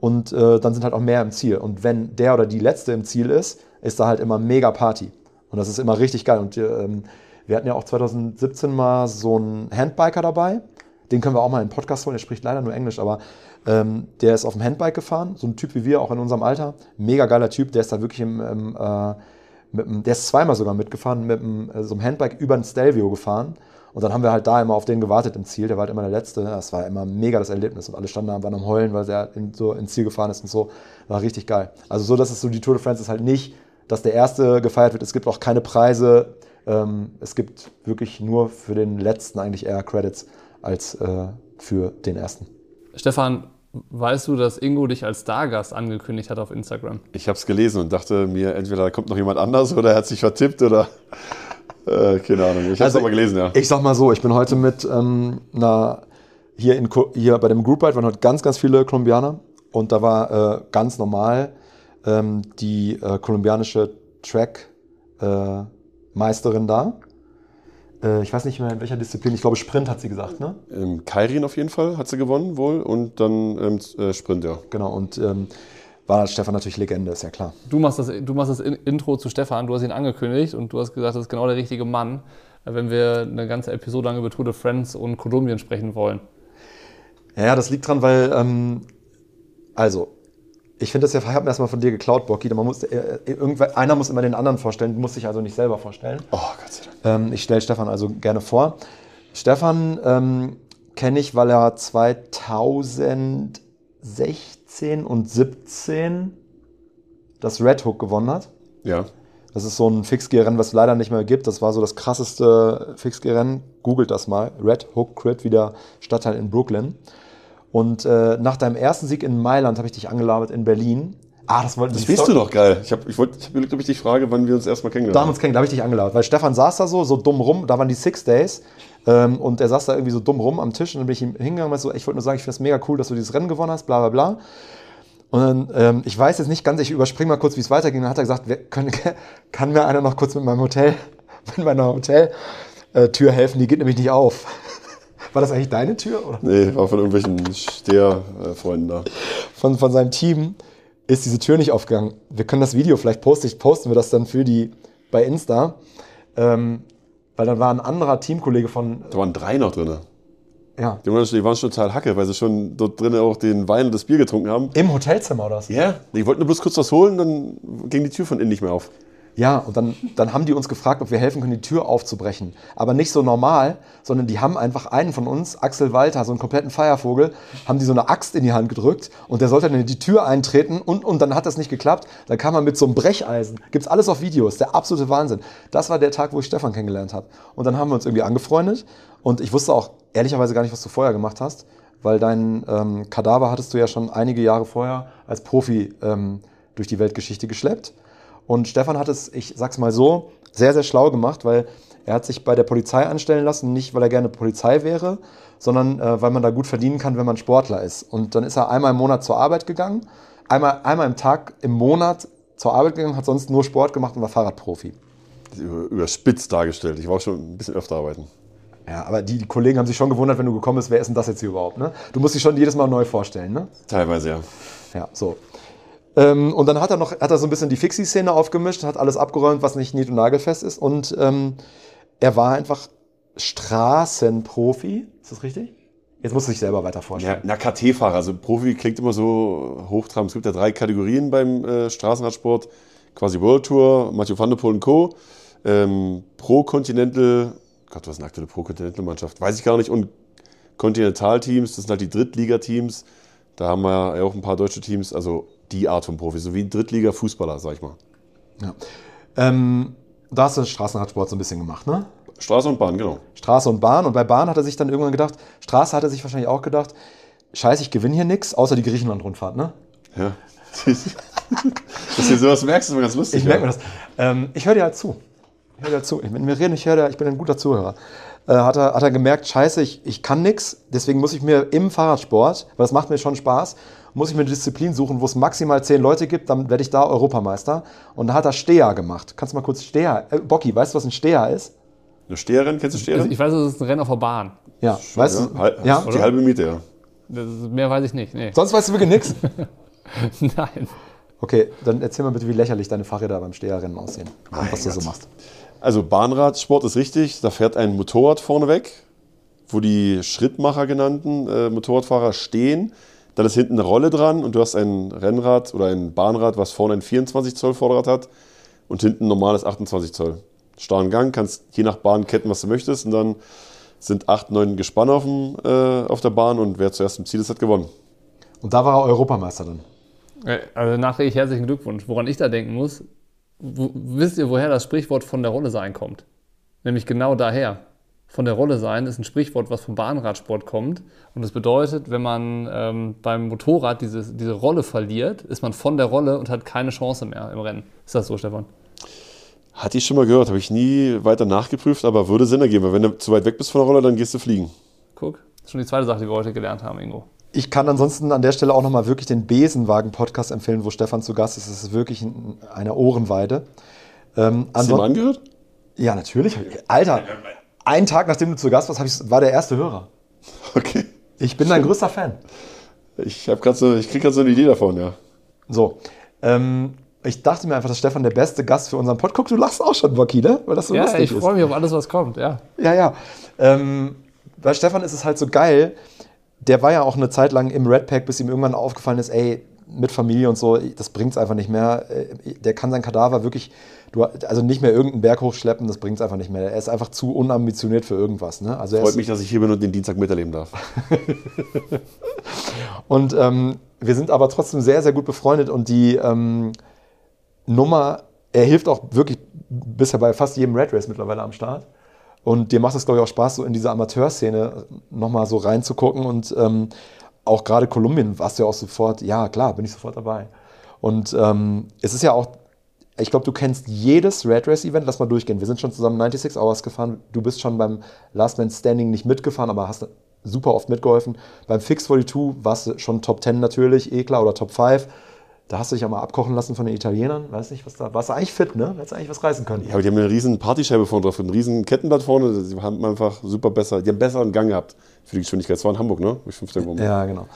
und äh, dann sind halt auch mehr im Ziel. Und wenn der oder die Letzte im Ziel ist, ist da halt immer mega Party. Und das ist immer richtig geil. Und ähm, wir hatten ja auch zwanzig siebzehn mal so einen Handbiker dabei. Den können wir auch mal in den Podcast holen. Der spricht leider nur Englisch, aber ähm, der ist auf dem Handbike gefahren. So ein Typ wie wir, auch in unserem Alter. Mega geiler Typ. Der ist da wirklich im, im, äh, mit dem, der ist zweimal sogar mitgefahren, mit dem, äh, so einem Handbike über den Stelvio gefahren. Und dann haben wir halt da immer auf den gewartet im Ziel. Der war halt immer der Letzte. Das war immer mega das Erlebnis. Und alle standen da, waren am Heulen, weil er in, so ins Ziel gefahren ist und so. War richtig geil. Also so, dass es so, die Tour de France ist halt nicht, dass der Erste gefeiert wird. Es gibt auch keine Preise. Ähm, es gibt wirklich nur für den Letzten eigentlich eher Credits als äh, für den Ersten. Stefan, weißt du, dass Ingo dich als Stargast angekündigt hat auf Instagram? Ich habe es gelesen und dachte mir, entweder kommt noch jemand anders oder er hat sich vertippt oder äh, keine Ahnung. Ich habe es Also, aber gelesen, ja. Ich sag mal so, ich bin heute mit ähm, einer, hier, in, hier bei dem Group Ride waren heute ganz, ganz viele Kolumbianer und da war äh, ganz normal ähm, die äh, kolumbianische Track-Meisterin äh, da. Äh, ich weiß nicht mehr in welcher Disziplin, ich glaube Sprint hat sie gesagt, ne? Ähm, Kairin auf jeden Fall hat sie gewonnen wohl und dann ähm, äh, Sprint, ja. Genau, und ähm, war Stefan natürlich Legende, ist ja klar. Du machst das, du machst das Intro zu Stefan, du hast ihn angekündigt und du hast gesagt, das ist genau der richtige Mann, wenn wir eine ganze Episode lang über Tour de France und Kolumbien sprechen wollen. Ja, das liegt dran, weil, ähm, also, ich finde das ja, ich habe mir erstmal von dir geklaut, Bocky. Man muss, äh, irgendwer, einer muss immer den anderen vorstellen, du musst dich also nicht selber vorstellen. Oh, Gott sei Dank. Ähm, ich stelle Stefan also gerne vor. Stefan ähm, kenne ich, weil er zweitausendsechzehn und siebzehn das Red Hook gewonnen hat. Ja. Das ist so ein Fixgear-Rennen, was es leider nicht mehr gibt. Das war so das krasseste Fixgear-Rennen. Googelt das mal. Red Hook Crit, wie der Stadtteil in Brooklyn. Und äh, nach deinem ersten Sieg in Mailand habe ich dich angelabert in Berlin. Ah, das wollten Das weißt du doch geil. Ich habe ich wollt, ich hab überlegt, ob ich dich frage, wann wir uns erstmal kennengelernt Da haben wir uns kennengelernt, da habe ich dich angelabert. Weil Stefan saß da so, so dumm rum. Da waren die Six Days. Ähm, und er saß da irgendwie so dumm rum am Tisch. Und dann bin ich ihm hingegangen und so, ich wollte nur sagen, ich finde es mega cool, dass du dieses Rennen gewonnen hast, bla bla bla. Und dann, ähm, ich weiß jetzt nicht ganz, ich überspringe mal kurz, wie es weiterging. Dann hat er gesagt, wer, können, kann mir einer noch kurz mit meinem Hotel, mit meiner Hoteltür helfen, die geht nämlich nicht auf. War das eigentlich deine Tür? Oder? Nee, war von irgendwelchen Steher-Freunden da. Von, von seinem Team ist diese Tür nicht aufgegangen. Wir können das Video, vielleicht poste ich, posten wir das dann für die bei Insta. Ähm, weil dann war ein anderer Teamkollege von... Da waren drei noch drin. Ja. Die waren, schon, die waren schon total Hacke, weil sie schon dort drinnen auch den Wein und das Bier getrunken haben. Im Hotelzimmer oder was? Ja, die wollten nur bloß kurz was holen, dann ging die Tür von innen nicht mehr auf. Ja, und dann, dann haben die uns gefragt, ob wir helfen können, die Tür aufzubrechen. Aber nicht so normal, sondern die haben einfach einen von uns, Axel Walter, so einen kompletten Feiervogel, haben die so eine Axt in die Hand gedrückt und der sollte dann in die Tür eintreten und, und dann hat das nicht geklappt. Dann kam er mit so einem Brecheisen. Gibt's alles auf Videos, der absolute Wahnsinn. Das war der Tag, wo ich Stefan kennengelernt habe. Und dann haben wir uns irgendwie angefreundet und ich wusste auch ehrlicherweise gar nicht, was du vorher gemacht hast, weil dein ähm, Kadaver hattest du ja schon einige Jahre vorher als Profi ähm, durch die Weltgeschichte geschleppt. Und Stefan hat es, ich sag's mal so, sehr, sehr schlau gemacht, weil er hat sich bei der Polizei anstellen lassen, nicht weil er gerne Polizei wäre, sondern äh, weil man da gut verdienen kann, wenn man Sportler ist. Und dann ist er einmal im Monat zur Arbeit gegangen, einmal, einmal im Tag im Monat zur Arbeit gegangen, hat sonst nur Sport gemacht und war Fahrradprofi. Überspitzt dargestellt. Ich war auch schon ein bisschen öfter arbeiten. Ja, aber die, die Kollegen haben sich schon gewundert, wenn du gekommen bist, wer ist denn das jetzt hier überhaupt? Ne? Du musst dich schon jedes Mal neu vorstellen, ne? Teilweise, ja. Ja, so. Ähm, und dann hat er noch, hat er so ein bisschen die Fixie-Szene aufgemischt, hat alles abgeräumt, was nicht nied- und nagelfest ist. Und ähm, er war einfach Straßenprofi. Ist das richtig? Jetzt musst du dich selber weiter vorstellen. Ja, na, K T-Fahrer. Also Profi klingt immer so hochtrabend. Es gibt ja drei Kategorien beim äh, Straßenradsport. Quasi World Tour, Mathieu van der Poel und Co. Ähm, Pro Continental, Gott, was ist eine aktuelle Pro Continental-Mannschaft? Weiß ich gar nicht. Und Kontinentalteams, das sind halt die Drittligateams. Da haben wir ja auch ein paar deutsche Teams. Also die Art von Profis, so wie ein Drittliga-Fußballer, sag ich mal. Ja. Ähm, da hast du Straßenradsport so ein bisschen gemacht, ne? Straße und Bahn, genau. Straße und Bahn. Und bei Bahn hat er sich dann irgendwann gedacht, Straße hat er sich wahrscheinlich auch gedacht, scheiße, ich gewinne hier nichts, außer die Griechenland-Rundfahrt, ne? Ja. Dass du sowas merkst, ist immer ganz lustig. Ich merke mir das. Ähm, ich höre dir halt zu. Ich höre dir halt zu. Wenn wir reden, ich höre dir, ich bin ein guter Zuhörer. Äh, hat, er, hat er gemerkt, scheiße, ich, ich kann nichts, deswegen muss ich mir im Fahrradsport, weil das macht mir schon Spaß, muss ich mir eine Disziplin suchen, wo es maximal zehn Leute gibt, dann werde ich da Europameister. Und da hat er Steher gemacht. Kannst du mal kurz Steher, äh, Bocky, weißt du, was ein Steher ist? Eine Steherin, kennst du Steherin? Ich weiß, es ist ein Rennen auf der Bahn. Ja, weißt ja, du? Hal- Ja? Die halbe Miete, ja. Das ist, mehr weiß ich nicht. Nee. Sonst weißt du wirklich nichts? Nein. Okay, dann erzähl mal bitte, wie lächerlich deine Fahrräder beim Steherrennen aussehen und Mein was du Gott. so machst. Also Bahnradsport ist richtig, da fährt ein Motorrad vorne weg, wo die Schrittmacher genannten äh, Motorradfahrer stehen. Dann ist hinten eine Rolle dran und du hast ein Rennrad oder ein Bahnrad, was vorne ein vierundzwanzig Zoll Vorderrad hat und hinten ein normales achtundzwanzig Zoll. Starren Gang, kannst je nach Bahn ketten, was du möchtest und dann sind acht, neun Gespanne auf, dem, äh, auf der Bahn und wer zuerst im Ziel ist, hat gewonnen. Und da war er Europameister dann. Also nachträglich herzlichen Glückwunsch. Woran ich da denken muss, wo, wisst ihr, woher das Sprichwort von der Rolle sein kommt? Nämlich genau daher. Von der Rolle sein ist ein Sprichwort, was vom Bahnradsport kommt. Und das bedeutet, wenn man ähm, beim Motorrad diese, diese Rolle verliert, ist man von der Rolle und hat keine Chance mehr im Rennen. Ist das so, Stefan? Hatte ich schon mal gehört, habe ich nie weiter nachgeprüft, aber würde Sinn ergeben, weil wenn du zu weit weg bist von der Rolle, dann gehst du fliegen. Guck, das ist schon die zweite Sache, die wir heute gelernt haben, Ingo. Ich kann ansonsten an der Stelle auch nochmal wirklich den Besenwagen-Podcast empfehlen, wo Stefan zu Gast ist. Es ist wirklich ein, eine Ohrenweide. Ähm, Hast du mal angehört? Ja, natürlich. Alter, einen Tag nachdem du zu Gast warst, hab ich, war der erste Hörer. Okay. Ich bin dein größter Fan. Ich, hab grad so, ich krieg gerade so eine Idee davon, ja. So, ähm, ich dachte mir einfach, dass Stefan der beste Gast für unseren Podcast. Guck, du lachst auch schon, Bocky, ne? Weil das so Ja, lustig ich ist. freue mich auf alles, was kommt, ja. Ja, ja. Ähm, bei Stefan ist es halt so geil. Der war ja auch eine Zeit lang im Red Pack, bis ihm irgendwann aufgefallen ist, ey, mit Familie und so, das bringt's einfach nicht mehr. Der kann sein Kadaver wirklich, du, also nicht mehr irgendeinen Berg hochschleppen, das bringt's einfach nicht mehr. Er ist einfach zu unambitioniert für irgendwas. Ne? Also er Freut ist, mich, dass ich hier bin und den Dienstag miterleben darf. Und ähm, wir sind aber trotzdem sehr, sehr gut befreundet und die ähm, Nummer, er hilft auch wirklich bisher bei fast jedem Red Race mittlerweile am Start. Und dir macht es, glaube ich, auch Spaß, so in diese Amateurszene nochmal so reinzugucken. Und ähm, auch gerade Kolumbien warst du ja auch sofort, ja klar, bin ich sofort dabei. Und ähm, es ist ja auch, ich glaube, du kennst jedes Red Race Event, lass mal durchgehen. Wir sind schon zusammen sechsundneunzig Hours gefahren. Du bist schon beim Last Man Standing nicht mitgefahren, aber hast super oft mitgeholfen. Beim Fix zweiundvierzig warst du schon Top zehn natürlich, eh klar, oder Top fünf. Da hast du dich auch mal abkochen lassen von den Italienern. Weiß nicht, was da. Warst du eigentlich fit, ne? Hättest du eigentlich was reißen können. Ja, aber die haben eine riesen Partyscheibe vorne drauf, ein riesen Kettenblatt vorne. Die haben einfach super besser, die haben besseren Gang gehabt für die Geschwindigkeit. Das war in Hamburg, ne? Wo ich fünfte rum. Ja, genau.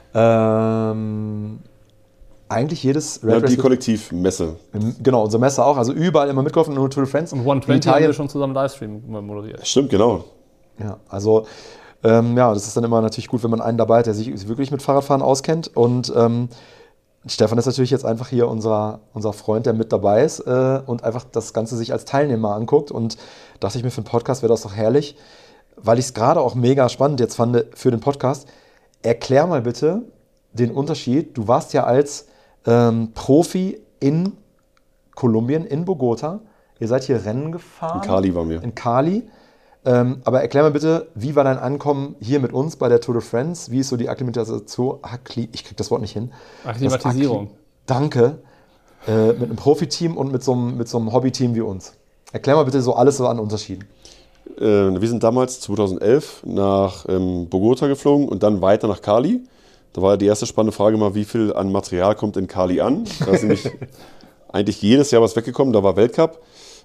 Ähm, eigentlich jedes Red Ja, Race. die Kollektivmesse. Genau, unsere Messe auch. Also überall immer mitgeholfen, nur Tour de France. Und hundertzwanzig haben wir schon zusammen Livestream moderiert. Stimmt, genau. Ja, also ähm, ja, das ist dann immer natürlich gut, wenn man einen dabei hat, der sich wirklich mit Fahrradfahren auskennt. Und ähm, Stefan ist natürlich jetzt einfach hier unser, unser Freund, der mit dabei ist äh, und einfach das Ganze sich als Teilnehmer anguckt. Und dachte ich mir, für einen Podcast wäre das doch herrlich, weil ich es gerade auch mega spannend jetzt fand für den Podcast. Erklär mal bitte den Unterschied. Du warst ja als ähm, Profi in Kolumbien, in Bogota. Ihr seid hier Rennen gefahren. In Cali waren wir. In Cali. Ähm, aber erklär mal bitte, wie war dein Ankommen hier mit uns bei der Tour de France? Wie ist so die Akklimatisation? Akkli, ich krieg das Wort nicht hin. Akklimatisierung. Akkli, danke. Äh, mit einem Profiteam und mit so einem, mit so einem Hobbyteam wie uns. Erklär mal bitte so alles so an Unterschieden. Äh, wir sind damals zweitausendelf nach ähm, Bogota geflogen und dann weiter nach Cali. Da war die erste spannende Frage mal, wie viel an Material kommt in Cali an? Da ist nämlich eigentlich jedes Jahr was weggekommen. Da war Weltcup.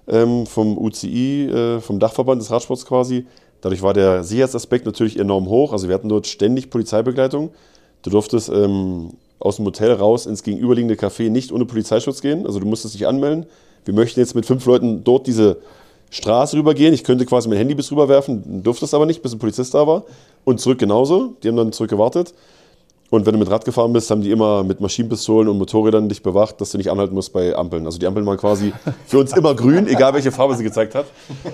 Vom U C I, äh, vom Dachverband des Radsports quasi. Dadurch war der Sicherheitsaspekt natürlich enorm hoch. Also wir hatten dort ständig Polizeibegleitung. Du durftest ähm, aus dem Hotel raus ins gegenüberliegende Café nicht ohne Polizeischutz gehen. Also du musstest dich anmelden. Wir möchten jetzt mit fünf Leuten dort diese Straße rübergehen. Ich könnte quasi mein Handy bis rüberwerfen, durftest aber nicht, bis ein Polizist da war. Und zurück genauso. Die haben dann zurück gewartet. Und wenn du mit Rad gefahren bist, haben die immer mit Maschinenpistolen und Motorrädern dich bewacht, dass du nicht anhalten musst bei Ampeln. Also die Ampeln waren quasi für uns immer grün, egal welche Farbe sie gezeigt hat.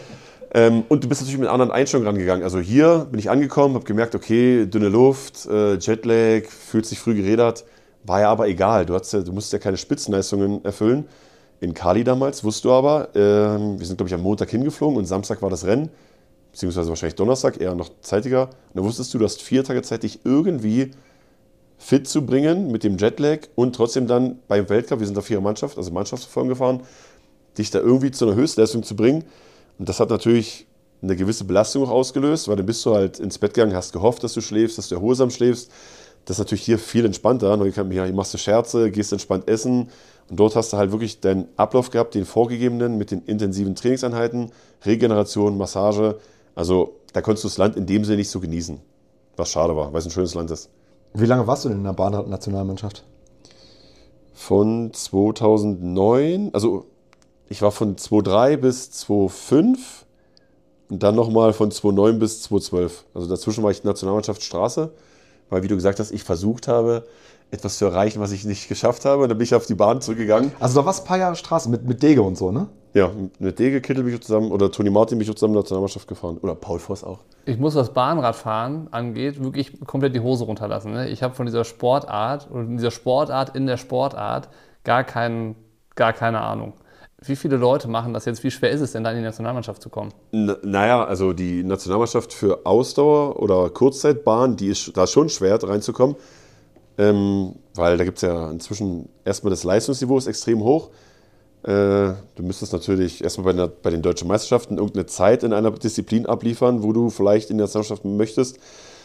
Ähm, und du bist natürlich mit anderen Einstellungen rangegangen. Also hier bin ich angekommen, habe gemerkt, okay, dünne Luft, äh, Jetlag, fühlt sich früh gerädert. War ja aber egal, du, hast ja, du musst ja keine Spitzenleistungen erfüllen. In Cali damals wusstest du aber, ähm, wir sind glaube ich am Montag hingeflogen und Samstag war das Rennen, beziehungsweise wahrscheinlich Donnerstag, eher noch zeitiger. Und da wusstest du, du hast vier Tage Zeit, dich irgendwie fit zu bringen mit dem Jetlag und trotzdem dann beim Weltcup, wir sind da vier Mannschaft, also Mannschaftsverfolgung gefahren, dich da irgendwie zu einer Höchstleistung zu bringen. Und das hat natürlich eine gewisse Belastung auch ausgelöst, weil dann bist du halt ins Bett gegangen, hast gehofft, dass du schläfst, dass du erholsam schläfst. Das ist natürlich hier viel entspannter. Hier machst du Scherze, gehst entspannt essen und dort hast du halt wirklich deinen Ablauf gehabt, den vorgegebenen mit den intensiven Trainingseinheiten, Regeneration, Massage. Also da konntest du das Land in dem Sinne nicht so genießen, was schade war, weil es ein schönes Land ist. Wie lange warst du denn in der Bahnrad-Nationalmannschaft? von zweitausendneun, also ich war von zweitausenddrei bis zweitausendfünf und dann nochmal von zweitausendneun bis zweitausendzwölf. Also dazwischen war ich Nationalmannschaft Straße, weil, wie du gesagt hast, ich versucht habe, etwas zu erreichen, was ich nicht geschafft habe. Und dann bin ich auf die Bahn zurückgegangen. Also da warst du ein paar Jahre Straße mit, mit Dege und so, ne? Ja, mit Dege, Kittel bin ich zusammen, oder Toni Martin bin ich zusammen in der Nationalmannschaft gefahren. Oder Paul Voss auch. Ich muss, was Bahnradfahren angeht, wirklich komplett die Hose runterlassen. Ne? Ich habe von dieser Sportart oder dieser Sportart in der Sportart gar, kein, gar keine Ahnung. Wie viele Leute machen das jetzt? Wie schwer ist es denn, da in die Nationalmannschaft zu kommen? N- naja, also die Nationalmannschaft für Ausdauer oder Kurzzeitbahn, die ist da schon schwer reinzukommen. Ähm, weil da gibt es ja inzwischen erstmal das Leistungsniveau ist extrem hoch. Äh, du müsstest natürlich erstmal bei, der, bei den deutschen Meisterschaften irgendeine Zeit in einer Disziplin abliefern, wo du vielleicht in die Nationalmannschaft möchtest.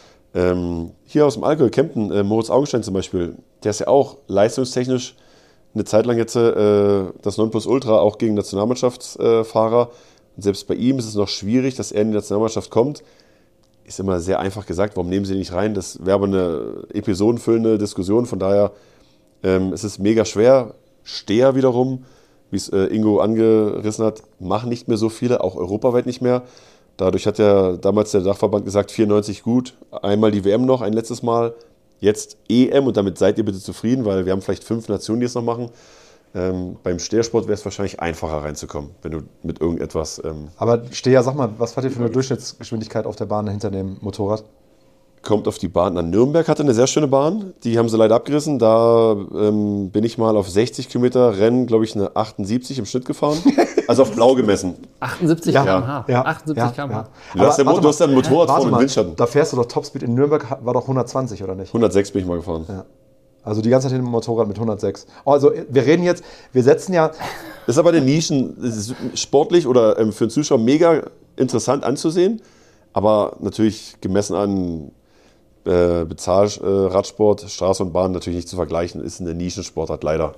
Ähm, hier aus dem Allgäu, Kempten, äh, Moritz Augenstein zum Beispiel, der ist ja auch leistungstechnisch eine Zeit lang jetzt äh, das Nonplusultra auch gegen Nationalmannschaftsfahrer. Äh, Und selbst bei ihm ist es noch schwierig, dass er in die Nationalmannschaft kommt. Ist immer sehr einfach gesagt, warum nehmen sie ihn nicht rein? Das wäre aber eine episodenfüllende Diskussion. Von daher ähm, es ist es mega schwer. Steher wiederum, wie es äh, Ingo angerissen hat, machen nicht mehr so viele, auch europaweit nicht mehr. Dadurch hat ja damals der Dachverband gesagt, vierundneunzig gut, einmal die W M noch, ein letztes Mal, jetzt E M und damit seid ihr bitte zufrieden, weil wir haben vielleicht fünf Nationen, die es noch machen. Ähm, beim Stehersport wäre es wahrscheinlich einfacher reinzukommen, wenn du mit irgendetwas... Ähm, Aber Steher, sag mal, was fahrt ihr für eine Durchschnittsgeschwindigkeit auf der Bahn hinter dem Motorrad? Kommt auf die Bahn an. Nürnberg hatte eine sehr schöne Bahn, die haben sie leider abgerissen. Da ähm, bin ich mal auf sechzig Kilometer Rennen, glaube ich, eine achtundsiebzig im Schnitt gefahren. Also auf blau gemessen. achtundsiebzig Ja, Kilometer pro Stunde. ja, achtundsiebzig ja, Kilometer pro Stunde. ja. Du hast, ja, warte du hast ja ein Motorrad warte vorne im mal, Windschatten. Da fährst du doch Topspeed in Nürnberg, war doch hundertzwanzig, oder nicht? hundertsechs bin ich mal gefahren. Ja. Also die ganze Zeit mit dem Motorrad mit hundertsechs. Also wir reden jetzt, wir setzen ja... Das ist aber den Nischen, das ist sportlich oder ähm, für den Zuschauer mega interessant anzusehen, aber natürlich gemessen an äh, Bezahlradsport, äh, Straße und Bahn natürlich nicht zu vergleichen, ist eine Nischensportart leider.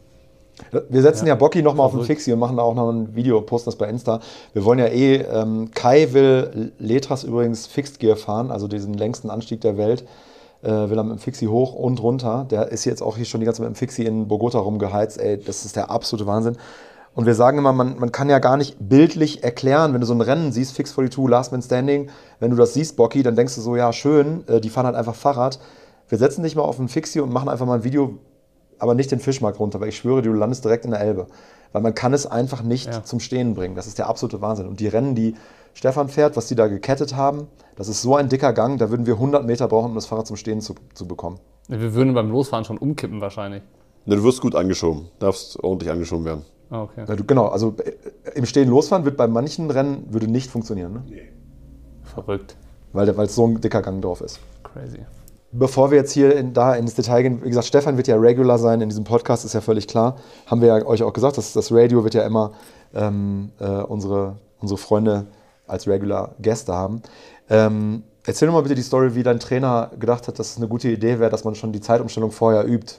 Wir setzen ja, ja Bocki nochmal auf den Fixie und machen da auch noch ein Video, posten das bei Insta. Wir wollen ja eh, ähm, Kai will Letras übrigens Fixed Gear fahren, also diesen längsten Anstieg der Welt. Äh, will er mit dem Fixie hoch und runter. Der ist jetzt auch hier schon die ganze Zeit mit dem Fixie in Bogota rumgeheizt. Ey, das ist der absolute Wahnsinn. Und wir sagen immer, man, man kann ja gar nicht bildlich erklären, wenn du so ein Rennen siehst, Fix forty-two, Last Man Standing, wenn du das siehst, Bocki, dann denkst du so, ja schön, äh, die fahren halt einfach Fahrrad. Wir setzen dich mal auf den Fixie und machen einfach mal ein Video, aber nicht den Fischmarkt runter, weil ich schwöre, du landest direkt in der Elbe. Weil man kann es einfach nicht ja. zum Stehen bringen. Das ist der absolute Wahnsinn. Und die Rennen, die Stefan fährt, was die da gekettet haben, das ist so ein dicker Gang, da würden wir hundert Meter brauchen, um das Fahrrad zum Stehen zu, zu bekommen. Wir würden beim Losfahren schon umkippen wahrscheinlich. Na, du wirst gut angeschoben, darfst ordentlich angeschoben werden. Ah, okay. Ja, du, genau, also äh, im Stehen losfahren wird bei manchen Rennen würde nicht funktionieren. Ne? Nee. Verrückt. Weil es so ein dicker Gang drauf ist. Crazy. Bevor wir jetzt hier in, da ins Detail gehen, wie gesagt, Stefan wird ja Regular sein in diesem Podcast, ist ja völlig klar. Haben wir ja euch auch gesagt, dass das Radio wird ja immer ähm, äh, unsere, unsere Freunde als Regular Gäste haben. Ähm, erzähl doch mal bitte die Story, wie dein Trainer gedacht hat, dass es eine gute Idee wäre, dass man schon die Zeitumstellung vorher übt.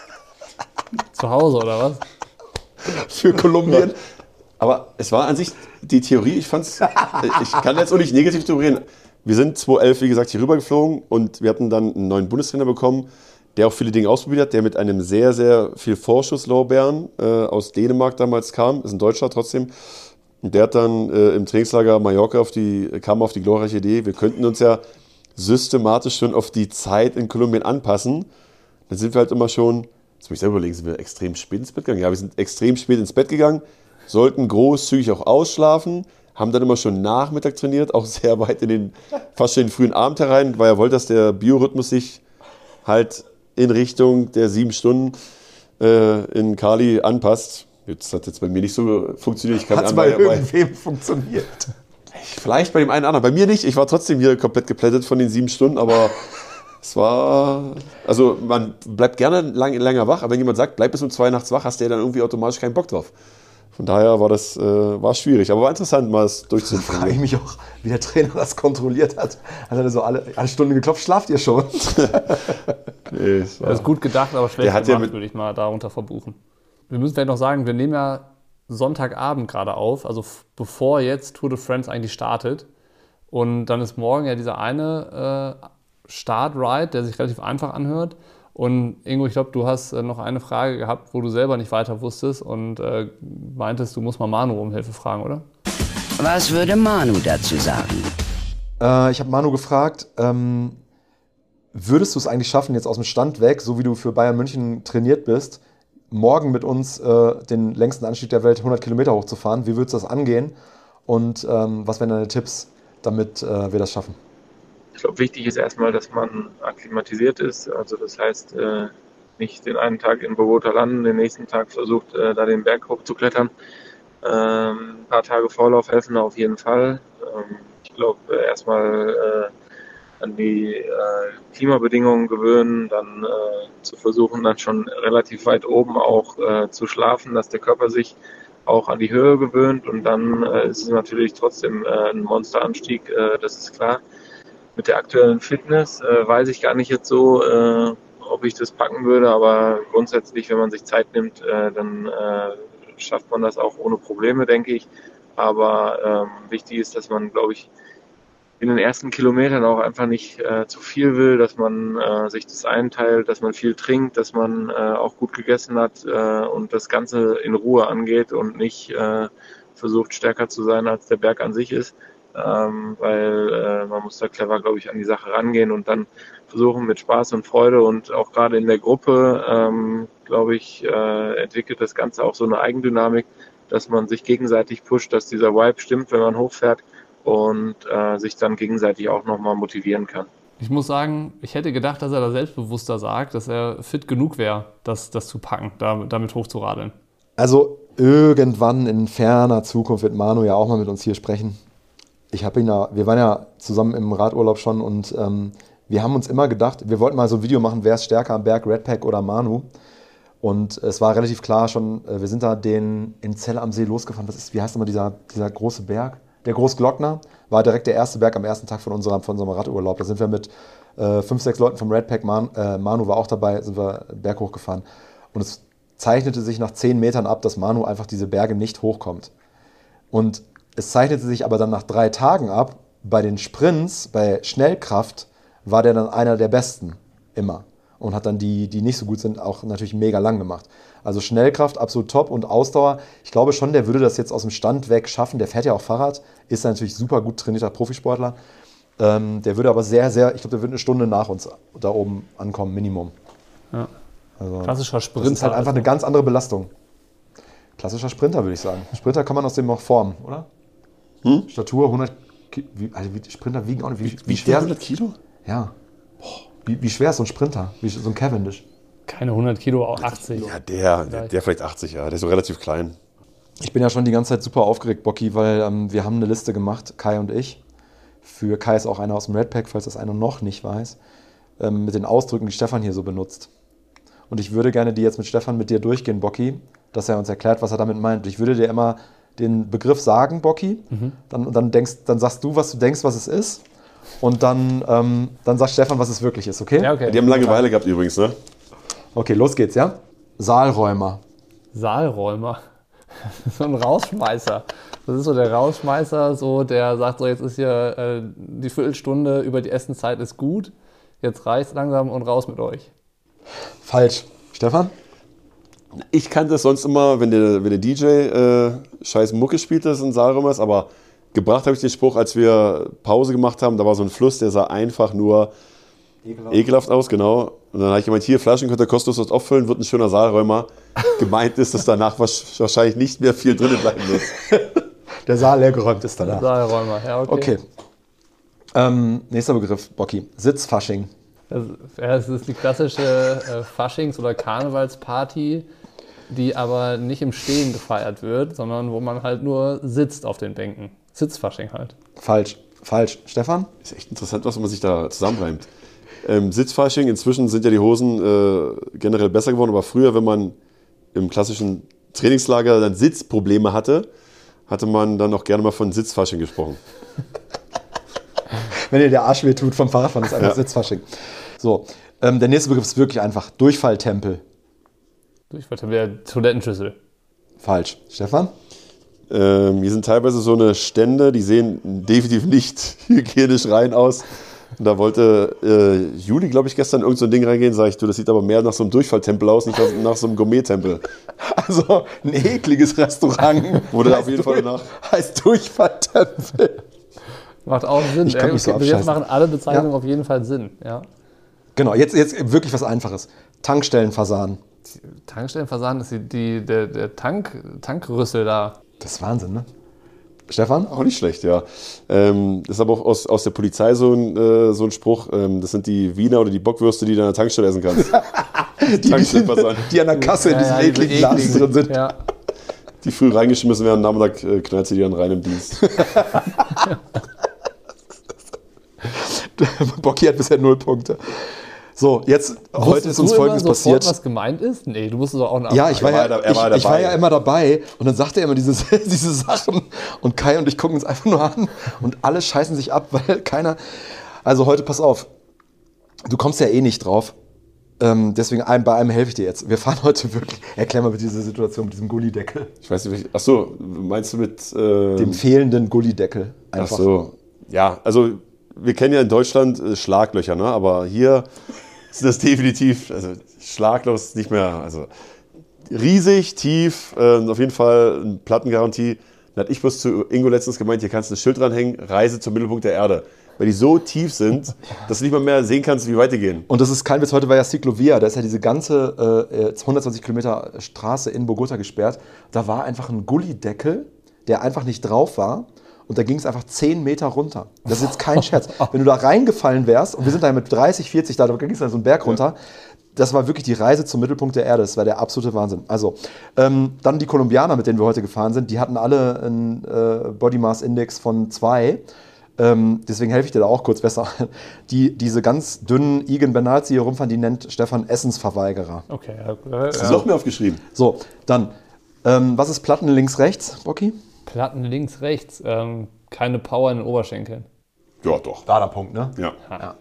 Zu Hause oder was? Für Kolumbien. Aber es war an sich die Theorie, ich fand's, ich kann jetzt auch nicht negativ theorien. Wir sind zweitausendelf, wie gesagt, hier rüber geflogen und wir hatten dann einen neuen Bundestrainer bekommen, der auch viele Dinge ausprobiert hat, der mit einem sehr, sehr viel Vorschusslorbeeren äh, aus Dänemark damals kam, ist ein Deutscher trotzdem. Und der hat dann äh, im Trainingslager Mallorca auf die, kam auf die glorreiche Idee, wir könnten uns ja systematisch schon auf die Zeit in Kolumbien anpassen. Dann sind wir halt immer schon, jetzt muss ich selber überlegen, sind wir extrem spät ins Bett gegangen? Ja, wir sind extrem spät ins Bett gegangen, sollten großzügig auch ausschlafen, haben dann immer schon Nachmittag trainiert, auch sehr weit in den, fast schon in den frühen Abend herein, weil er wollte, dass der Biorhythmus sich halt in Richtung der sieben Stunden äh, in Cali anpasst. Jetzt hat jetzt bei mir nicht so funktioniert. Hat es bei irgendwem funktioniert? Vielleicht bei dem einen anderen. Bei mir nicht. Ich war trotzdem hier komplett geplättet von den sieben Stunden, aber es war, also man bleibt gerne lang, länger wach, aber wenn jemand sagt, bleib bis um zwei nachts wach, hast du ja dann irgendwie automatisch keinen Bock drauf. Von daher war das äh, war schwierig, aber war interessant, mal es durchzuführen. Da frage ich mich auch, wie der Trainer das kontrolliert hat. Hat er so alle, alle Stunden geklopft, schlaft ihr schon? Nee, das, das ist gut gedacht, aber schlecht gemacht, ja würde ich mal darunter verbuchen. Wir müssen vielleicht noch sagen, wir nehmen ja Sonntagabend gerade auf, also f- bevor jetzt Tour de France eigentlich startet. Und dann ist morgen ja dieser eine äh, Start-Ride, der sich relativ einfach anhört. Und Ingo, ich glaube, du hast äh, noch eine Frage gehabt, wo du selber nicht weiter wusstest und äh, meintest, du musst mal Manu um Hilfe fragen, oder? Was würde Manu dazu sagen? Äh, ich habe Manu gefragt, ähm, würdest du es eigentlich schaffen, jetzt aus dem Stand weg, so wie du für Bayern München trainiert bist, morgen mit uns äh, den längsten Anstieg der Welt hundert Kilometer hochzufahren? Wie würdest du das angehen? Und ähm, was wären deine Tipps, damit äh, wir das schaffen? Ich glaube, wichtig ist erstmal, dass man akklimatisiert ist. Also das heißt, äh, nicht den einen Tag in Bogota landen, den nächsten Tag versucht, äh, da den Berg hochzuklettern. Ähm, ein paar Tage Vorlauf helfen auf jeden Fall. Ähm, ich glaube, äh, erstmal äh, an die äh, Klimabedingungen gewöhnen, dann äh, zu versuchen, dann schon relativ weit oben auch äh, zu schlafen, dass der Körper sich auch an die Höhe gewöhnt. Und dann äh, ist es natürlich trotzdem äh, ein Monsteranstieg, äh, das ist klar. Mit der aktuellen Fitness äh, weiß ich gar nicht jetzt so, äh, ob ich das packen würde, aber grundsätzlich, wenn man sich Zeit nimmt, äh, dann äh, schafft man das auch ohne Probleme, denke ich. Aber ähm, wichtig ist, dass man, glaube ich, in den ersten Kilometern auch einfach nicht äh, zu viel will, dass man äh, sich das einteilt, dass man viel trinkt, dass man äh, auch gut gegessen hat äh, und das Ganze in Ruhe angeht und nicht äh, versucht, stärker zu sein, als der Berg an sich ist. Ähm, weil äh, man muss da clever, glaube ich, an die Sache rangehen und dann versuchen mit Spaß und Freude und auch gerade in der Gruppe, ähm, glaube ich, äh, entwickelt das Ganze auch so eine Eigendynamik, dass man sich gegenseitig pusht, dass dieser Vibe stimmt, wenn man hochfährt und äh, sich dann gegenseitig auch nochmal motivieren kann. Ich muss sagen, ich hätte gedacht, dass er da selbstbewusster sagt, dass er fit genug wäre, das, das zu packen, damit, damit hochzuradeln. Also irgendwann in ferner Zukunft wird Manu ja auch mal mit uns hier sprechen. Ich habe ihn ja, wir waren ja zusammen im Radurlaub schon und ähm, wir haben uns immer gedacht, wir wollten mal so ein Video machen, wer ist stärker am Berg, Redpack oder Manu. Und es war relativ klar schon, äh, wir sind da den in Celle am See losgefahren. Was ist, wie heißt immer dieser, dieser große Berg? Der Großglockner war direkt der erste Berg am ersten Tag von unserem, von unserem Radurlaub. Da sind wir mit äh, fünf, sechs Leuten vom Redpack, Man, äh, Manu war auch dabei, sind wir Berg hochgefahren. Und es zeichnete sich nach zehn Metern ab, dass Manu einfach diese Berge nicht hochkommt. Und es zeichnete sich aber dann nach drei Tagen ab, bei den Sprints, bei Schnellkraft, war der dann einer der Besten, immer. Und hat dann die, die nicht so gut sind, auch natürlich mega lang gemacht. Also Schnellkraft absolut top und Ausdauer. Ich glaube schon, der würde das jetzt aus dem Stand weg schaffen. Der fährt ja auch Fahrrad, ist natürlich super gut trainierter Profisportler. Ähm, der würde aber sehr, sehr, ich glaube, der würde eine Stunde nach uns da oben ankommen, Minimum. Ja. Also, klassischer Sprinter. Das ist halt einfach eine ganz andere Belastung. Klassischer Sprinter, würde ich sagen. Sprinter kann man aus dem auch formen, oder? Hm? Statur hundert Kilo. Also wie, Sprinter wiegen auch nicht. Wie, wie, wie schwer hundert Kilo? Ja. Boah. Wie, wie schwer ist so ein Sprinter? Wie so ein Cavendish? Keine hundert Kilo, auch achtzig. Ja, der, der, der vielleicht achtzig, ja. Der ist so relativ klein. Ich bin ja schon die ganze Zeit super aufgeregt, Bocki, weil ähm, wir haben eine Liste gemacht, Kai und ich. Für Kai ist auch einer aus dem Redpack, falls das einer noch nicht weiß. Ähm, mit den Ausdrücken, die Stefan hier so benutzt. Und ich würde gerne die jetzt mit Stefan mit dir durchgehen, Bocki, dass er uns erklärt, was er damit meint. Und ich würde dir immer den Begriff sagen, Bocki, mhm. dann, und dann, denkst, dann sagst du, was du denkst, was es ist. Und dann, ähm, dann sagt Stefan, was es wirklich ist, okay? Ja, okay. Die haben Langeweile gehabt übrigens, ne? Okay, los geht's, ja? Saalräumer. Saalräumer? So ein Rausschmeißer. Das ist so der Rausschmeißer, so, der sagt so, jetzt ist hier äh, die Viertelstunde über die Essenszeit ist gut, jetzt reicht's langsam und raus mit euch. Falsch. Stefan? Ich kannte es sonst immer, wenn der, wenn der D J äh, scheiß Mucke spielt, das in Saalräumers, aber gebracht habe ich den Spruch, als wir Pause gemacht haben, da war so ein Fluss, der sah einfach nur ekelhaft, ekelhaft aus, genau. Und dann habe ich gemeint, hier, Flaschen könnt ihr kostenlos auffüllen, wird ein schöner Saalräumer. Gemeint ist, dass danach wahrscheinlich nicht mehr viel drinnen bleiben wird. Der Saal leer geräumt ist danach. Saalräumer, ja, okay. Okay. Ähm, nächster Begriff, Bocki. Sitzfasching. Das, ja, das ist die klassische äh, Faschings- oder Karnevalsparty, die aber nicht im Stehen gefeiert wird, sondern wo man halt nur sitzt auf den Bänken. Sitzfasching halt. Falsch. Falsch. Stefan? Ist echt interessant, was man sich da zusammenreimt. Ähm, Sitzfasching, inzwischen sind ja die Hosen äh, generell besser geworden, aber früher, wenn man im klassischen Trainingslager dann Sitzprobleme hatte, hatte man dann auch gerne mal von Sitzfasching gesprochen. Wenn dir der Arsch weh tut vom Fahrradfahren, ist einfach Ja. Sitzfasching. So, ähm, der nächste Begriff ist wirklich einfach. Durchfalltempel. Durchfalltempel, der Toilettenschüssel. Falsch. Stefan? Ähm, hier sind teilweise so eine Stände, die sehen definitiv nicht hygienisch rein aus. Und da wollte äh, Juli, glaube ich, gestern irgend so ein Ding reingehen, sage ich, du, das sieht aber mehr nach so einem Durchfalltempel aus, nicht nach, nach so einem Gourmet-Tempel. Also ein ekliges Restaurant. Wurde auf jeden Fall nach. Heißt Durchfalltempel. Macht auch Sinn. Ich kann ey. mich so Bis jetzt abscheißen. machen alle Bezeichnungen Ja. auf jeden Fall Sinn. Ja. Genau, jetzt, jetzt wirklich was Einfaches. Tankstellenfasan. Tankstellenversagen ist die, die, der, der Tank, Tankrüssel da. Das ist Wahnsinn, ne? Stefan? Auch nicht schlecht, ja. Ähm, das ist aber auch aus, aus der Polizei so ein, äh, so ein Spruch. Ähm, das sind die Wiener oder die Bockwürste, die du an der Tankstelle essen kannst. Die, die, Tankstellenfasan. die an der Kasse in diesen diese ekligen Glas drin sind. Ja. Die früh reingeschmissen werden, am Nachmittag äh, knallt sie die dann rein im Dienst. Bocki hat bisher null Punkte. So, jetzt, heute Wusstest ist uns du Folgendes immer sofort, passiert. was gemeint ist? Nee, du musstest doch auch eine Ja, ich war Er ja, war da- er ich, war ich war dabei. ja immer dabei und dann sagt er immer diese, diese Sachen und Kai und ich gucken uns einfach nur an und alle scheißen sich ab, weil keiner, also heute pass auf, du kommst ja eh nicht drauf, ähm, deswegen einem, bei einem helfe ich dir jetzt. Wir fahren heute wirklich, erklär mal bitte diese Situation mit diesem Gullideckel, Ich weiß nicht, ach so, meinst du mit... Äh, dem fehlenden Gullideckel Ach einfach. so, ja, also wir kennen ja in Deutschland äh, Schlaglöcher, ne? Aber hier ist das definitiv, also Schlagloch ist nicht mehr, also riesig, tief, äh, auf jeden Fall eine Plattengarantie. Dann hatte ich bloß zu Ingo letztens gemeint, hier kannst du ein Schild dranhängen, Reise zum Mittelpunkt der Erde. Weil die so tief sind, dass du nicht mal mehr sehen kannst, wie weit die gehen. Und das ist kein Witz, heute war ja Ciclovia, da ist ja diese ganze äh, hundertzwanzig Kilometer Straße in Bogota gesperrt. Da war einfach ein Gullideckel, der einfach nicht drauf war. Und da ging es einfach zehn Meter runter. Das ist jetzt kein Scherz. Wenn du da reingefallen wärst, und wir sind da mit dreißig, vierzig da, da ging es dann so einen Berg runter, das war wirklich die Reise zum Mittelpunkt der Erde. Das war der absolute Wahnsinn. Also, ähm, dann die Kolumbianer, mit denen wir heute gefahren sind, die hatten alle einen äh, Body Mass Index von zwei. Ähm, deswegen helfe ich dir da auch kurz besser. Die, diese ganz dünnen Igen Bernals, die hier rumfahren, die nennt Stefan Essensverweigerer. Okay, ja. Das ist ja. noch mehr aufgeschrieben. So, dann, ähm, was ist Platten links, rechts, Bocki? Platten links, rechts. Ähm, keine Power in den Oberschenkeln. Ja, doch. Da der Punkt, ne? Ja.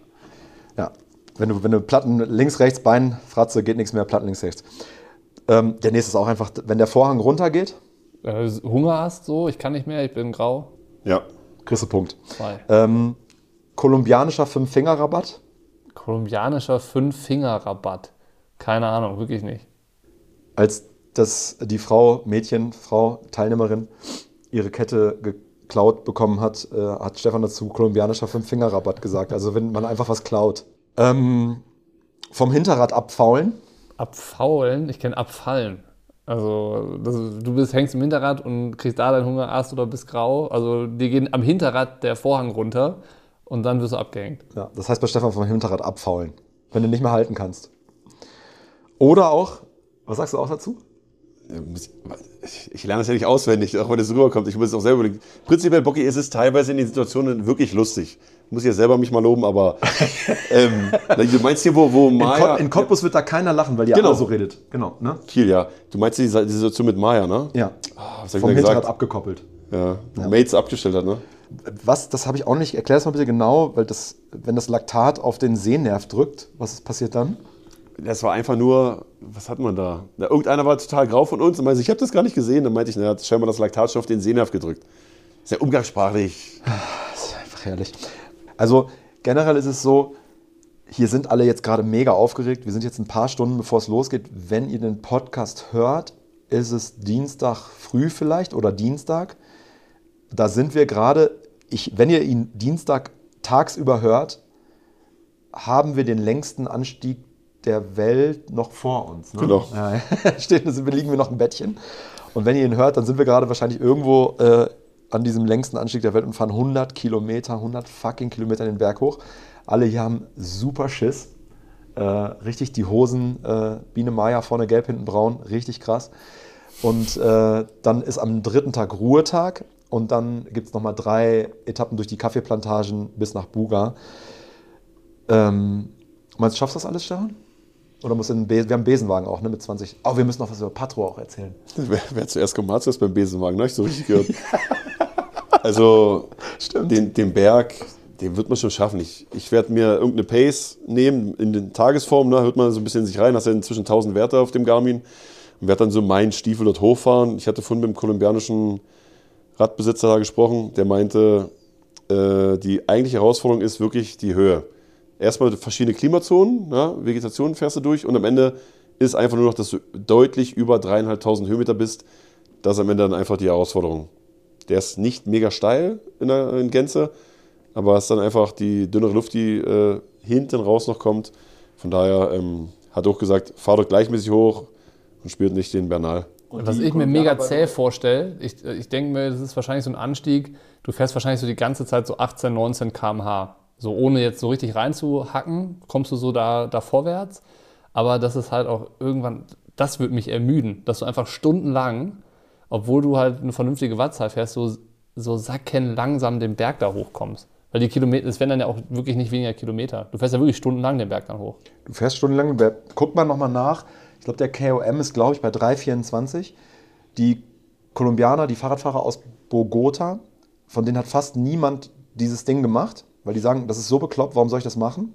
Ja. Wenn du, wenn du Platten links, rechts, Bein, Fratze, geht nichts mehr, Platten links, rechts. Ähm, der nächste ist auch einfach, wenn der Vorhang runtergeht, Äh, Hunger hast, so, ich kann nicht mehr, ich bin grau. Ja. kriegst du Punkt. Zwei. Ähm, kolumbianischer Fünf-Finger-Rabatt. Kolumbianischer Fünf-Finger-Rabatt. Keine Ahnung, wirklich nicht. Als das die Frau, Mädchen, Frau, Teilnehmerin ihre Kette geklaut bekommen hat, äh, hat Stefan dazu kolumbianischer Fünf-Finger-Rabatt gesagt. Also wenn man einfach was klaut. Ähm, vom Hinterrad abfaulen. Abfaulen, ich kenne abfallen. Also das, du bist, hängst im Hinterrad und kriegst da deinen Hungerast oder bist grau. Also dir geht am Hinterrad der Vorhang runter und dann wirst du abgehängt. Ja, das heißt bei Stefan vom Hinterrad abfaulen, wenn du nicht mehr halten kannst. Oder auch, was sagst du auch dazu? Ich lerne das ja nicht auswendig, auch wenn es rüberkommt. Ich muss es auch selber überlegen. Prinzipiell, Bocki, ist es teilweise in den Situationen wirklich lustig. Ich muss ja selber mich mal loben, aber ähm, du meinst hier, wo, wo In, Maya... Kot in Cottbus wird da keiner lachen, weil ihr Genau. alle so redet. Genau, ne? Kiel, ja. Du meinst die, die Situation mit Maya, ne? Ja. Ah, was hab ich Vom da Hinterrad gesagt? abgekoppelt. Ja. Mates abgestellt hat, ne? Was, das habe ich auch nicht, erklär das mal bitte genau, weil das, wenn das Laktat auf den Sehnerv drückt, was passiert dann? Das war einfach nur, was hat man da? Da irgendeiner war total grau von uns und meinte, ich habe das gar nicht gesehen. Dann meinte ich, naja, hat scheinbar das Laktatstoff den Sehnerv gedrückt. Ist ja umgangssprachlich. Das ist einfach herrlich. Also generell ist es so, hier sind alle jetzt gerade mega aufgeregt. Wir sind jetzt ein paar Stunden, bevor es losgeht. Wenn ihr den Podcast hört, ist es Dienstag früh vielleicht oder Dienstag. Da sind wir gerade, ich, wenn ihr ihn Dienstag tagsüber hört, haben wir den längsten Anstieg der Welt noch vor uns. Ne? Genau. Ja, steht, da liegen wir noch im Bettchen. Und wenn ihr ihn hört, dann sind wir gerade wahrscheinlich irgendwo äh, an diesem längsten Anstieg der Welt und fahren hundert Kilometer, hundert fucking Kilometer den Berg hoch. Alle hier haben super Schiss. Äh, richtig die Hosen, äh, Biene Maya vorne gelb, hinten braun, richtig krass. Und äh, dann ist am dritten Tag Ruhetag und dann gibt es nochmal drei Etappen durch die Kaffeeplantagen bis nach Buga. Ähm, meinst du, schaffst du das alles, Stefan? Oder muss in wir haben einen Besenwagen auch, ne, mit zwanzig. Oh, wir müssen noch was über Patro auch erzählen. Wer, wer zuerst kommt, hat es beim Besenwagen, ne? Hab ich so richtig gehört. Also, Stimmt. Den, den Berg, den wird man schon schaffen. Ich, ich werde mir irgendeine Pace nehmen, in den Tagesform, ne, hört man so ein bisschen in sich rein, hast ja inzwischen tausend Werte auf dem Garmin und werde dann so meinen Stiefel dort hochfahren. Ich hatte vorhin mit dem kolumbianischen Radbesitzer da gesprochen, der meinte, äh, die eigentliche Herausforderung ist wirklich die Höhe. Erstmal verschiedene Klimazonen, ja, Vegetation fährst du durch und am Ende ist einfach nur noch, dass du deutlich über dreieinhalbtausend Höhenmeter bist. Das ist am Ende dann einfach die Herausforderung. Der ist nicht mega steil in, der, in Gänze, aber es ist dann einfach die dünnere Luft, die äh, hinten raus noch kommt. Von daher ähm, hat auch gesagt, fahr doch gleichmäßig hoch und spielt nicht den Bernal. Und was ich mir mega zäh vorstelle, ich, ich denke mir, das ist wahrscheinlich so ein Anstieg, du fährst wahrscheinlich so die ganze Zeit so achtzehn, neunzehn Kilometer pro Stunde. So ohne jetzt so richtig reinzuhacken, kommst du so da, da vorwärts. Aber das ist halt auch irgendwann, das wird mich ermüden, dass du einfach stundenlang, obwohl du halt eine vernünftige Wattzahl fährst, so, so sackenlangsam den Berg da hochkommst. Weil die Kilometer, es werden dann ja auch wirklich nicht weniger Kilometer. Du fährst ja wirklich stundenlang den Berg dann hoch. Du fährst stundenlang den Berg. Guckt mal nochmal nach. Ich glaube, der K O M ist, glaube ich, bei drei vierundzwanzig. Die Kolumbianer, die Fahrradfahrer aus Bogota, von denen hat fast niemand dieses Ding gemacht. Weil die sagen, das ist so bekloppt, warum soll ich das machen?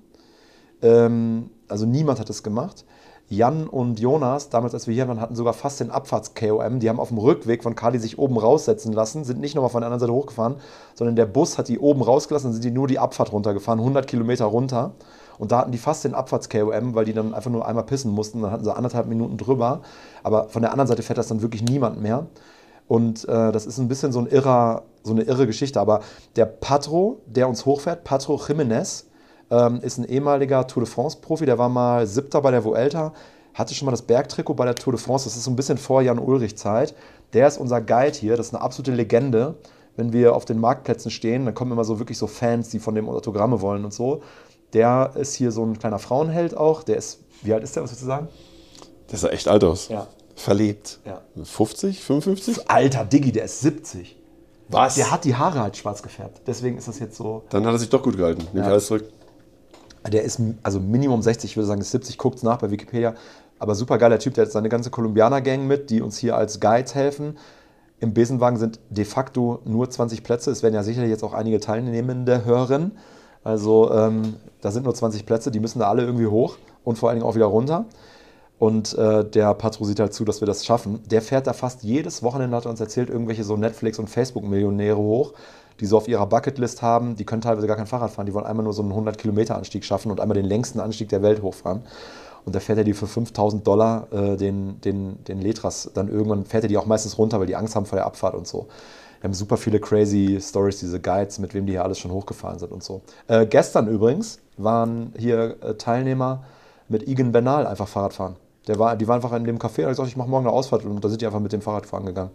Ähm, also niemand hat es gemacht. Jan und Jonas, damals als wir hier waren, hatten sogar fast den Abfahrts-K O M. Die haben auf dem Rückweg von Cali sich oben raussetzen lassen, sind nicht nochmal von der anderen Seite hochgefahren, sondern der Bus hat die oben rausgelassen, dann sind die nur die Abfahrt runtergefahren, hundert Kilometer runter. Und da hatten die fast den Abfahrts-K O M, weil die dann einfach nur einmal pissen mussten. Dann hatten sie anderthalb Minuten drüber. Aber von der anderen Seite fährt das dann wirklich niemand mehr. Und äh, das ist ein bisschen so, ein irrer, so eine irre Geschichte. Aber der Patro, der uns hochfährt, Patro Jiménez, ähm, ist ein ehemaliger Tour de France-Profi. Der war mal Siebter bei der Vuelta, hatte schon mal das Bergtrikot bei der Tour de France. Das ist so ein bisschen vor Jan-Ulrich-Zeit. Der ist unser Guide hier. Das ist eine absolute Legende. Wenn wir auf den Marktplätzen stehen, dann kommen immer so wirklich so Fans, die von dem Autogramme wollen und so. Der ist hier so ein kleiner Frauenheld auch. Der ist, wie alt ist der, was würdest du sagen? Der sah echt alt aus. Ja. Verlebt. Ja. fünfzig, fünfundfünfzig? Alter, Diggi, der ist siebzig. Was? Der hat die Haare halt schwarz gefärbt. Deswegen ist das jetzt so. Dann hat er sich doch gut gehalten. Nehme Ja. ich alles zurück. Der ist also Minimum sechzig, ich würde sagen, ist siebzig. Guckt es nach bei Wikipedia. Aber super geiler Typ. Der hat seine ganze Kolumbianer-Gang mit, die uns hier als Guides helfen. Im Besenwagen sind de facto nur zwanzig Plätze. Es werden ja sicherlich jetzt auch einige Teilnehmende hören. Also ähm, da sind nur zwanzig Plätze. Die müssen da alle irgendwie hoch und vor allen Dingen auch wieder runter. Und äh, der Patro sieht halt zu, dass wir das schaffen. Der fährt da fast jedes Wochenende, hat er uns erzählt, irgendwelche so Netflix- und Facebook-Millionäre hoch, die so auf ihrer Bucketlist haben. Die können teilweise gar kein Fahrrad fahren. Die wollen einmal nur so einen hundert-Kilometer-Anstieg schaffen und einmal den längsten Anstieg der Welt hochfahren. Und da fährt er die für fünftausend Dollar äh, den, den, den Letras. Dann irgendwann fährt er die auch meistens runter, weil die Angst haben vor der Abfahrt und so. Wir haben super viele crazy Stories, diese Guides, mit wem die hier alles schon hochgefahren sind und so. Äh, gestern übrigens waren hier äh, Teilnehmer mit Egan Bernal einfach Fahrrad fahren. Der war, die waren einfach in dem Café und hat gesagt, ich mache morgen eine Ausfahrt und da sind die einfach mit dem Fahrrad fahren gegangen.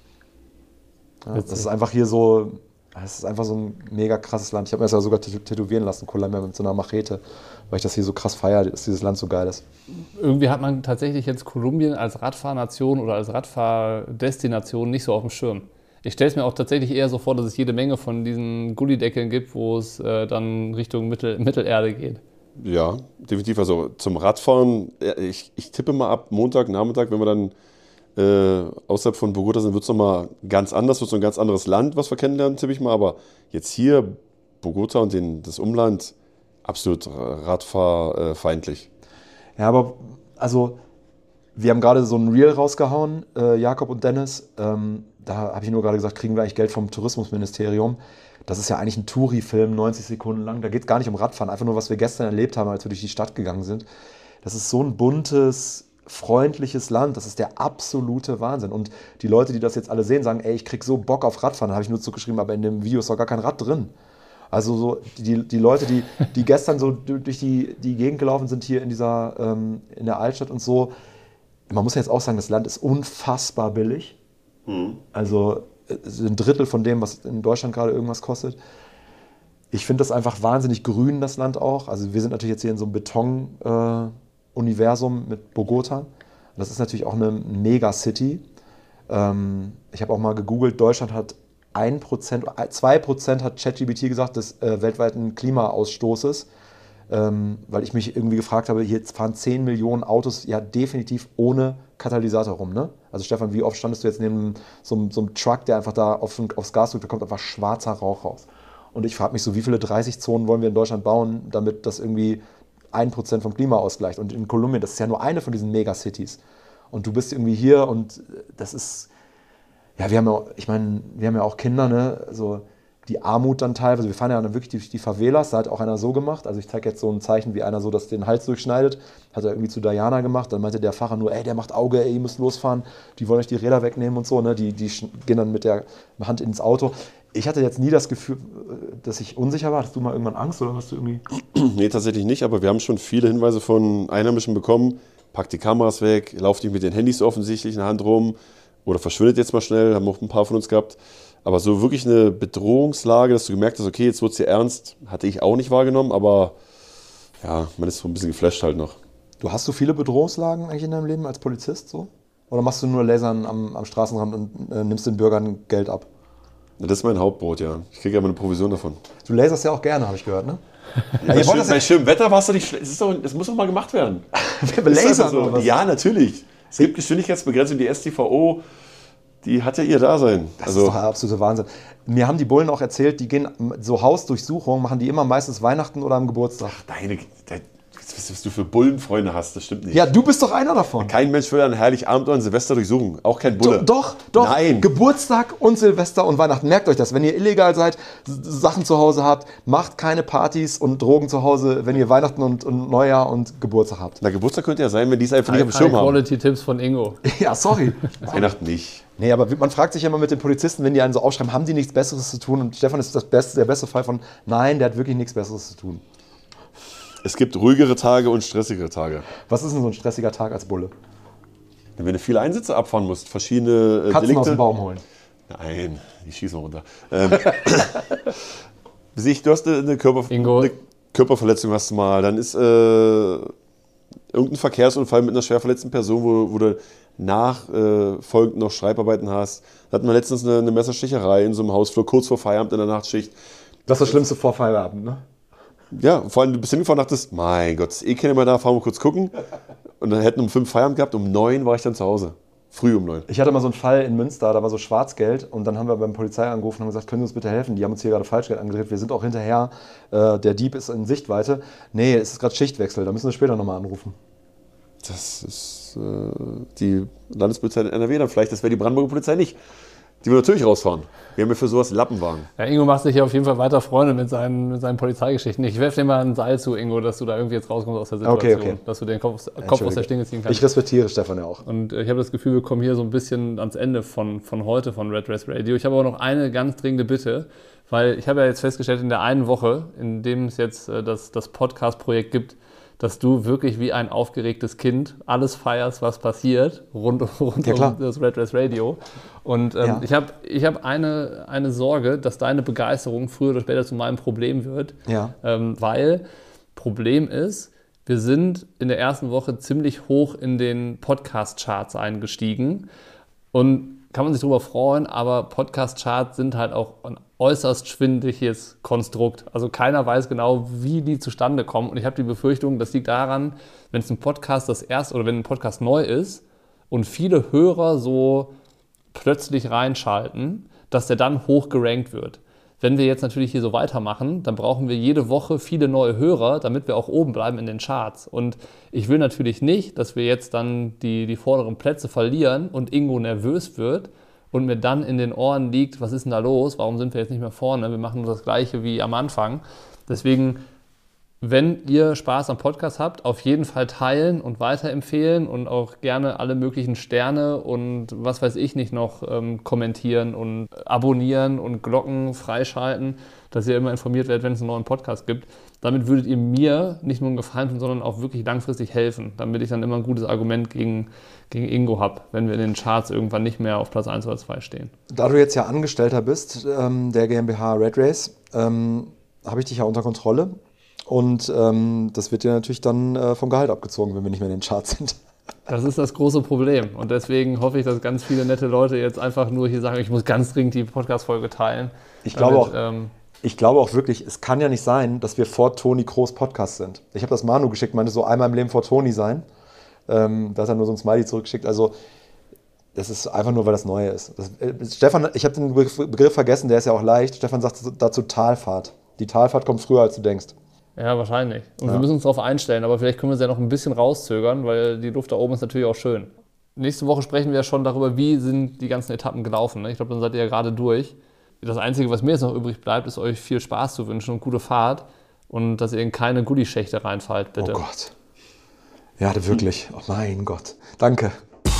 Ja, das ist einfach hier so, das ist einfach so ein mega krasses Land. Ich habe mir das ja sogar tätowieren lassen, Colombia mit so einer Machete, weil ich das hier so krass feiere, dass dieses Land so geil ist. Irgendwie hat man tatsächlich jetzt Kolumbien als Radfahrnation oder als Radfahrdestination nicht so auf dem Schirm. Ich stelle es mir auch tatsächlich eher so vor, dass es jede Menge von diesen Gullideckeln gibt, wo es äh, dann Richtung Mittel, Mittelerde geht. Ja, definitiv. Also zum Radfahren, ich, ich tippe mal ab Montag, Nachmittag, wenn wir dann äh, außerhalb von Bogota sind, wird es nochmal ganz anders, wird es ein ganz anderes Land, was wir kennenlernen, tippe ich mal. Aber jetzt hier, Bogota und den, das Umland, absolut radfahrfeindlich. Ja, aber also wir haben gerade so ein Reel rausgehauen, äh, Jakob und Dennis. Ähm, da habe ich nur gerade gesagt, kriegen wir eigentlich Geld vom Tourismusministerium. Das ist ja eigentlich ein Touri-Film, neunzig Sekunden lang. Da geht es gar nicht um Radfahren, einfach nur, was wir gestern erlebt haben, als wir durch die Stadt gegangen sind. Das ist so ein buntes, freundliches Land. Das ist der absolute Wahnsinn. Und die Leute, die das jetzt alle sehen, sagen, ey, ich krieg so Bock auf Radfahren. Da habe ich nur zugeschrieben, aber in dem Video ist doch gar kein Rad drin. Also so die, die Leute, die, die gestern so durch die, die Gegend gelaufen sind hier in dieser ähm, in der Altstadt und so. Man muss ja jetzt auch sagen, das Land ist unfassbar billig. Mhm. Also ein Drittel von dem, was in Deutschland gerade irgendwas kostet. Ich finde das einfach wahnsinnig grün, das Land auch. Also wir sind natürlich jetzt hier in so einem Beton-Universum äh, mit Bogota. Das ist natürlich auch eine Mega-City. Ähm, ich habe auch mal gegoogelt, Deutschland hat ein Prozent, zwei Prozent hat ChatGPT gesagt, des äh, weltweiten Klimaausstoßes. Ähm, weil ich mich irgendwie gefragt habe, hier fahren zehn Millionen Autos ja definitiv ohne Katalysator rum, ne? Also Stefan, wie oft standest du jetzt neben so, so einem Truck, der einfach da auf, aufs Gas drückt, da kommt einfach schwarzer Rauch raus. Und ich frage mich so, wie viele dreißig Zonen wollen wir in Deutschland bauen, damit das irgendwie ein Prozent vom Klima ausgleicht. Und in Kolumbien, das ist ja nur eine von diesen Megacities. Und du bist irgendwie hier und das ist, ja, wir haben ja, ich meine, wir haben ja auch Kinder, ne? Also die Armut dann teilweise. Wir fahren ja dann wirklich durch die Favelas, da hat auch einer so gemacht. Also ich zeige jetzt so ein Zeichen, wie einer so das den Hals durchschneidet. Hat er irgendwie zu Diana gemacht. Dann meinte der Fahrer nur, ey, der macht Auge, ey, ihr müsst losfahren. Die wollen euch die Räder wegnehmen und so. Ne? Die, die gehen dann mit der Hand ins Auto. Ich hatte jetzt nie das Gefühl, dass ich unsicher war. Hattest du mal irgendwann Angst oder hast du irgendwie... Nee, tatsächlich nicht. Aber wir haben schon viele Hinweise von Einheimischen bekommen. Packt die Kameras weg, lauft nicht mit den Handys so offensichtlich in der Hand rum oder verschwindet jetzt mal schnell. Haben auch ein paar von uns gehabt. Aber so wirklich eine Bedrohungslage, dass du gemerkt hast, okay, jetzt wird es hier ernst, hatte ich auch nicht wahrgenommen, aber ja, man ist so ein bisschen geflasht halt noch. Du hast so viele Bedrohungslagen eigentlich in deinem Leben als Polizist so? Oder machst du nur Lasern am, am Straßenrand und äh, nimmst den Bürgern Geld ab? Das ist mein Hauptbrot, ja. Ich kriege aber eine Provision davon. Du laserst ja auch gerne, habe ich gehört, ne? Ja, bei, schön, bei schönem Wetter warst du nicht schlecht. Das, ist doch, das muss doch mal gemacht werden. Lasern so? Ja, natürlich. Es gibt Geschwindigkeitsbegrenzung, die S T V O. Die hat ja ihr Dasein. Das also, ist doch der absolute Wahnsinn. Mir haben die Bullen auch erzählt, die gehen so Hausdurchsuchungen, machen die immer meistens Weihnachten oder am Geburtstag. Ach, deine, deine, was du für Bullenfreunde hast, das stimmt nicht. Ja, du bist doch einer davon. Kein Mensch will an Heiligabend oder an Silvester durchsuchen. Auch kein Bulle. Doch, doch. Nein. Geburtstag und Silvester und Weihnachten. Merkt euch das. Wenn ihr illegal seid, Sachen zu Hause habt, macht keine Partys und Drogen zu Hause, wenn ihr Weihnachten und, und Neujahr und Geburtstag habt. Na, Geburtstag könnte ja sein, wenn die es einfach nicht auf dem Schirm haben. Quality-Tipps von Ingo. Ja, sorry. Weihnachten nicht. Nee, aber man fragt sich ja immer mit den Polizisten, wenn die einen so aufschreiben, haben die nichts Besseres zu tun? Und Stefan ist das beste, der beste Fall von, nein, der hat wirklich nichts Besseres zu tun. Es gibt ruhigere Tage und stressigere Tage. Was ist denn so ein stressiger Tag als Bulle? Wenn du viele Einsätze abfahren musst, verschiedene äh, Katzen Delikte. aus dem Baum holen. Nein, die schießen runter. Ähm, du hast eine, Körper, eine Körperverletzung hast du mal, dann ist äh, irgendein Verkehrsunfall mit einer schwer verletzten Person, wo, wo du nachfolgend äh, noch Schreibarbeiten hast. Da hatten wir letztens eine, eine Messersticherei in so einem Hausflur, kurz vor Feierabend in der Nachtschicht. Das ist das Schlimmste vor Feierabend, ne? Ja, vor allem du bist hingefahren und dachtest, mein Gott, ist eh keiner mehr da, fahren wir kurz gucken. Und dann hätten um fünf Feierabend gehabt, um neun war ich dann zu Hause. Früh um neun. Ich hatte mal so einen Fall in Münster, da war so Schwarzgeld und dann haben wir beim Polizei angerufen und haben gesagt, können Sie uns bitte helfen? Die haben uns hier gerade Falschgeld angedreht, wir sind auch hinterher, äh, der Dieb ist in Sichtweite. Nee, es ist gerade Schichtwechsel, da müssen wir später nochmal anrufen. Das ist äh, die Landespolizei in N R W dann vielleicht, das wäre die Brandenburger Polizei nicht. Die will natürlich rausfahren. Wir haben ja für sowas Lappenwagen. Ja, Ingo macht sich ja auf jeden Fall weiter Freunde mit seinen, mit seinen Polizeigeschichten. Ich werfe dir mal ein Seil zu, Ingo, dass du da irgendwie jetzt rauskommst aus der Situation. Okay, okay. Dass du den Kopf, Kopf aus der Schlinge ziehen kannst. Ich respektiere Stefan ja auch. Und ich habe das Gefühl, wir kommen hier so ein bisschen ans Ende von, von heute von Red Race Radio. Ich habe aber noch eine ganz dringende Bitte, weil ich habe ja jetzt festgestellt, in der einen Woche, in dem es jetzt äh, das, das Podcast-Projekt gibt, dass du wirklich wie ein aufgeregtes Kind alles feierst, was passiert, rund, rund ja, um das Red Race Radio. Und ähm, ja. ich habe ich hab eine, eine Sorge, dass deine Begeisterung früher oder später zu meinem Problem wird. Ja. Ähm, weil Problem ist, wir sind in der ersten Woche ziemlich hoch in den Podcast-Charts eingestiegen. Und kann man sich darüber freuen, aber Podcast-Charts sind halt auch ein äußerst schwindliches Konstrukt. Also keiner weiß genau, wie die zustande kommen. Und ich habe die Befürchtung, das liegt daran, wenn es ein Podcast das erste oder wenn ein Podcast neu ist und viele Hörer so plötzlich reinschalten, dass der dann hoch gerankt wird. Wenn wir jetzt natürlich hier so weitermachen, dann brauchen wir jede Woche viele neue Hörer, damit wir auch oben bleiben in den Charts. Und ich will natürlich nicht, dass wir jetzt dann die, die vorderen Plätze verlieren und Ingo nervös wird und mir dann in den Ohren liegt, was ist denn da los, warum sind wir jetzt nicht mehr vorne, wir machen nur das Gleiche wie am Anfang. Deswegen, wenn ihr Spaß am Podcast habt, auf jeden Fall teilen und weiterempfehlen und auch gerne alle möglichen Sterne und was weiß ich nicht noch ähm, kommentieren und abonnieren und Glocken freischalten, dass ihr immer informiert werdet, wenn es einen neuen Podcast gibt. Damit würdet ihr mir nicht nur einen Gefallen tun, sondern auch wirklich langfristig helfen, damit ich dann immer ein gutes Argument gegen, gegen Ingo habe, wenn wir in den Charts irgendwann nicht mehr auf Platz eins oder zwei stehen. Da du jetzt ja Angestellter bist, ähm, der GmbH Red Race, ähm, habe ich dich ja unter Kontrolle. Und ähm, das wird dir natürlich dann äh, vom Gehalt abgezogen, wenn wir nicht mehr in den Charts sind. Das ist das große Problem. Und deswegen hoffe ich, dass ganz viele nette Leute jetzt einfach nur hier sagen, ich muss ganz dringend die Podcast-Folge teilen. Ich glaube, damit, auch, ähm, ich glaube auch wirklich, es kann ja nicht sein, dass wir vor Toni Kroos Podcast sind. Ich habe das Manu geschickt, meinte so einmal im Leben vor Toni sein. Ähm, da hat er nur so ein Smiley zurückgeschickt. Also das ist einfach nur, weil das Neue ist. Das, äh, Stefan, ich habe den Begriff vergessen, der ist ja auch leicht. Stefan sagt dazu Talfahrt. Die Talfahrt kommt früher, als du denkst. Ja, wahrscheinlich. Und ja. wir müssen uns darauf einstellen, aber vielleicht können wir es ja noch ein bisschen rauszögern, weil die Luft da oben ist natürlich auch schön. Nächste Woche sprechen wir ja schon darüber, wie sind die ganzen Etappen gelaufen. Ich glaube, dann seid ihr ja gerade durch. das Einzige, was mir jetzt noch übrig bleibt, ist euch viel Spaß zu wünschen und gute Fahrt und dass ihr in keine Goodie-Schächte reinfallt, bitte. Oh Gott. Ja, wirklich. Oh mein Gott. Danke.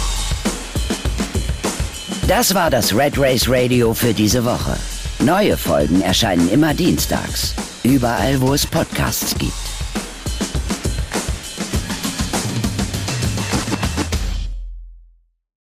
Das war das Red Race Radio für diese Woche. Neue Folgen erscheinen immer dienstags. Überall, wo es Podcasts gibt.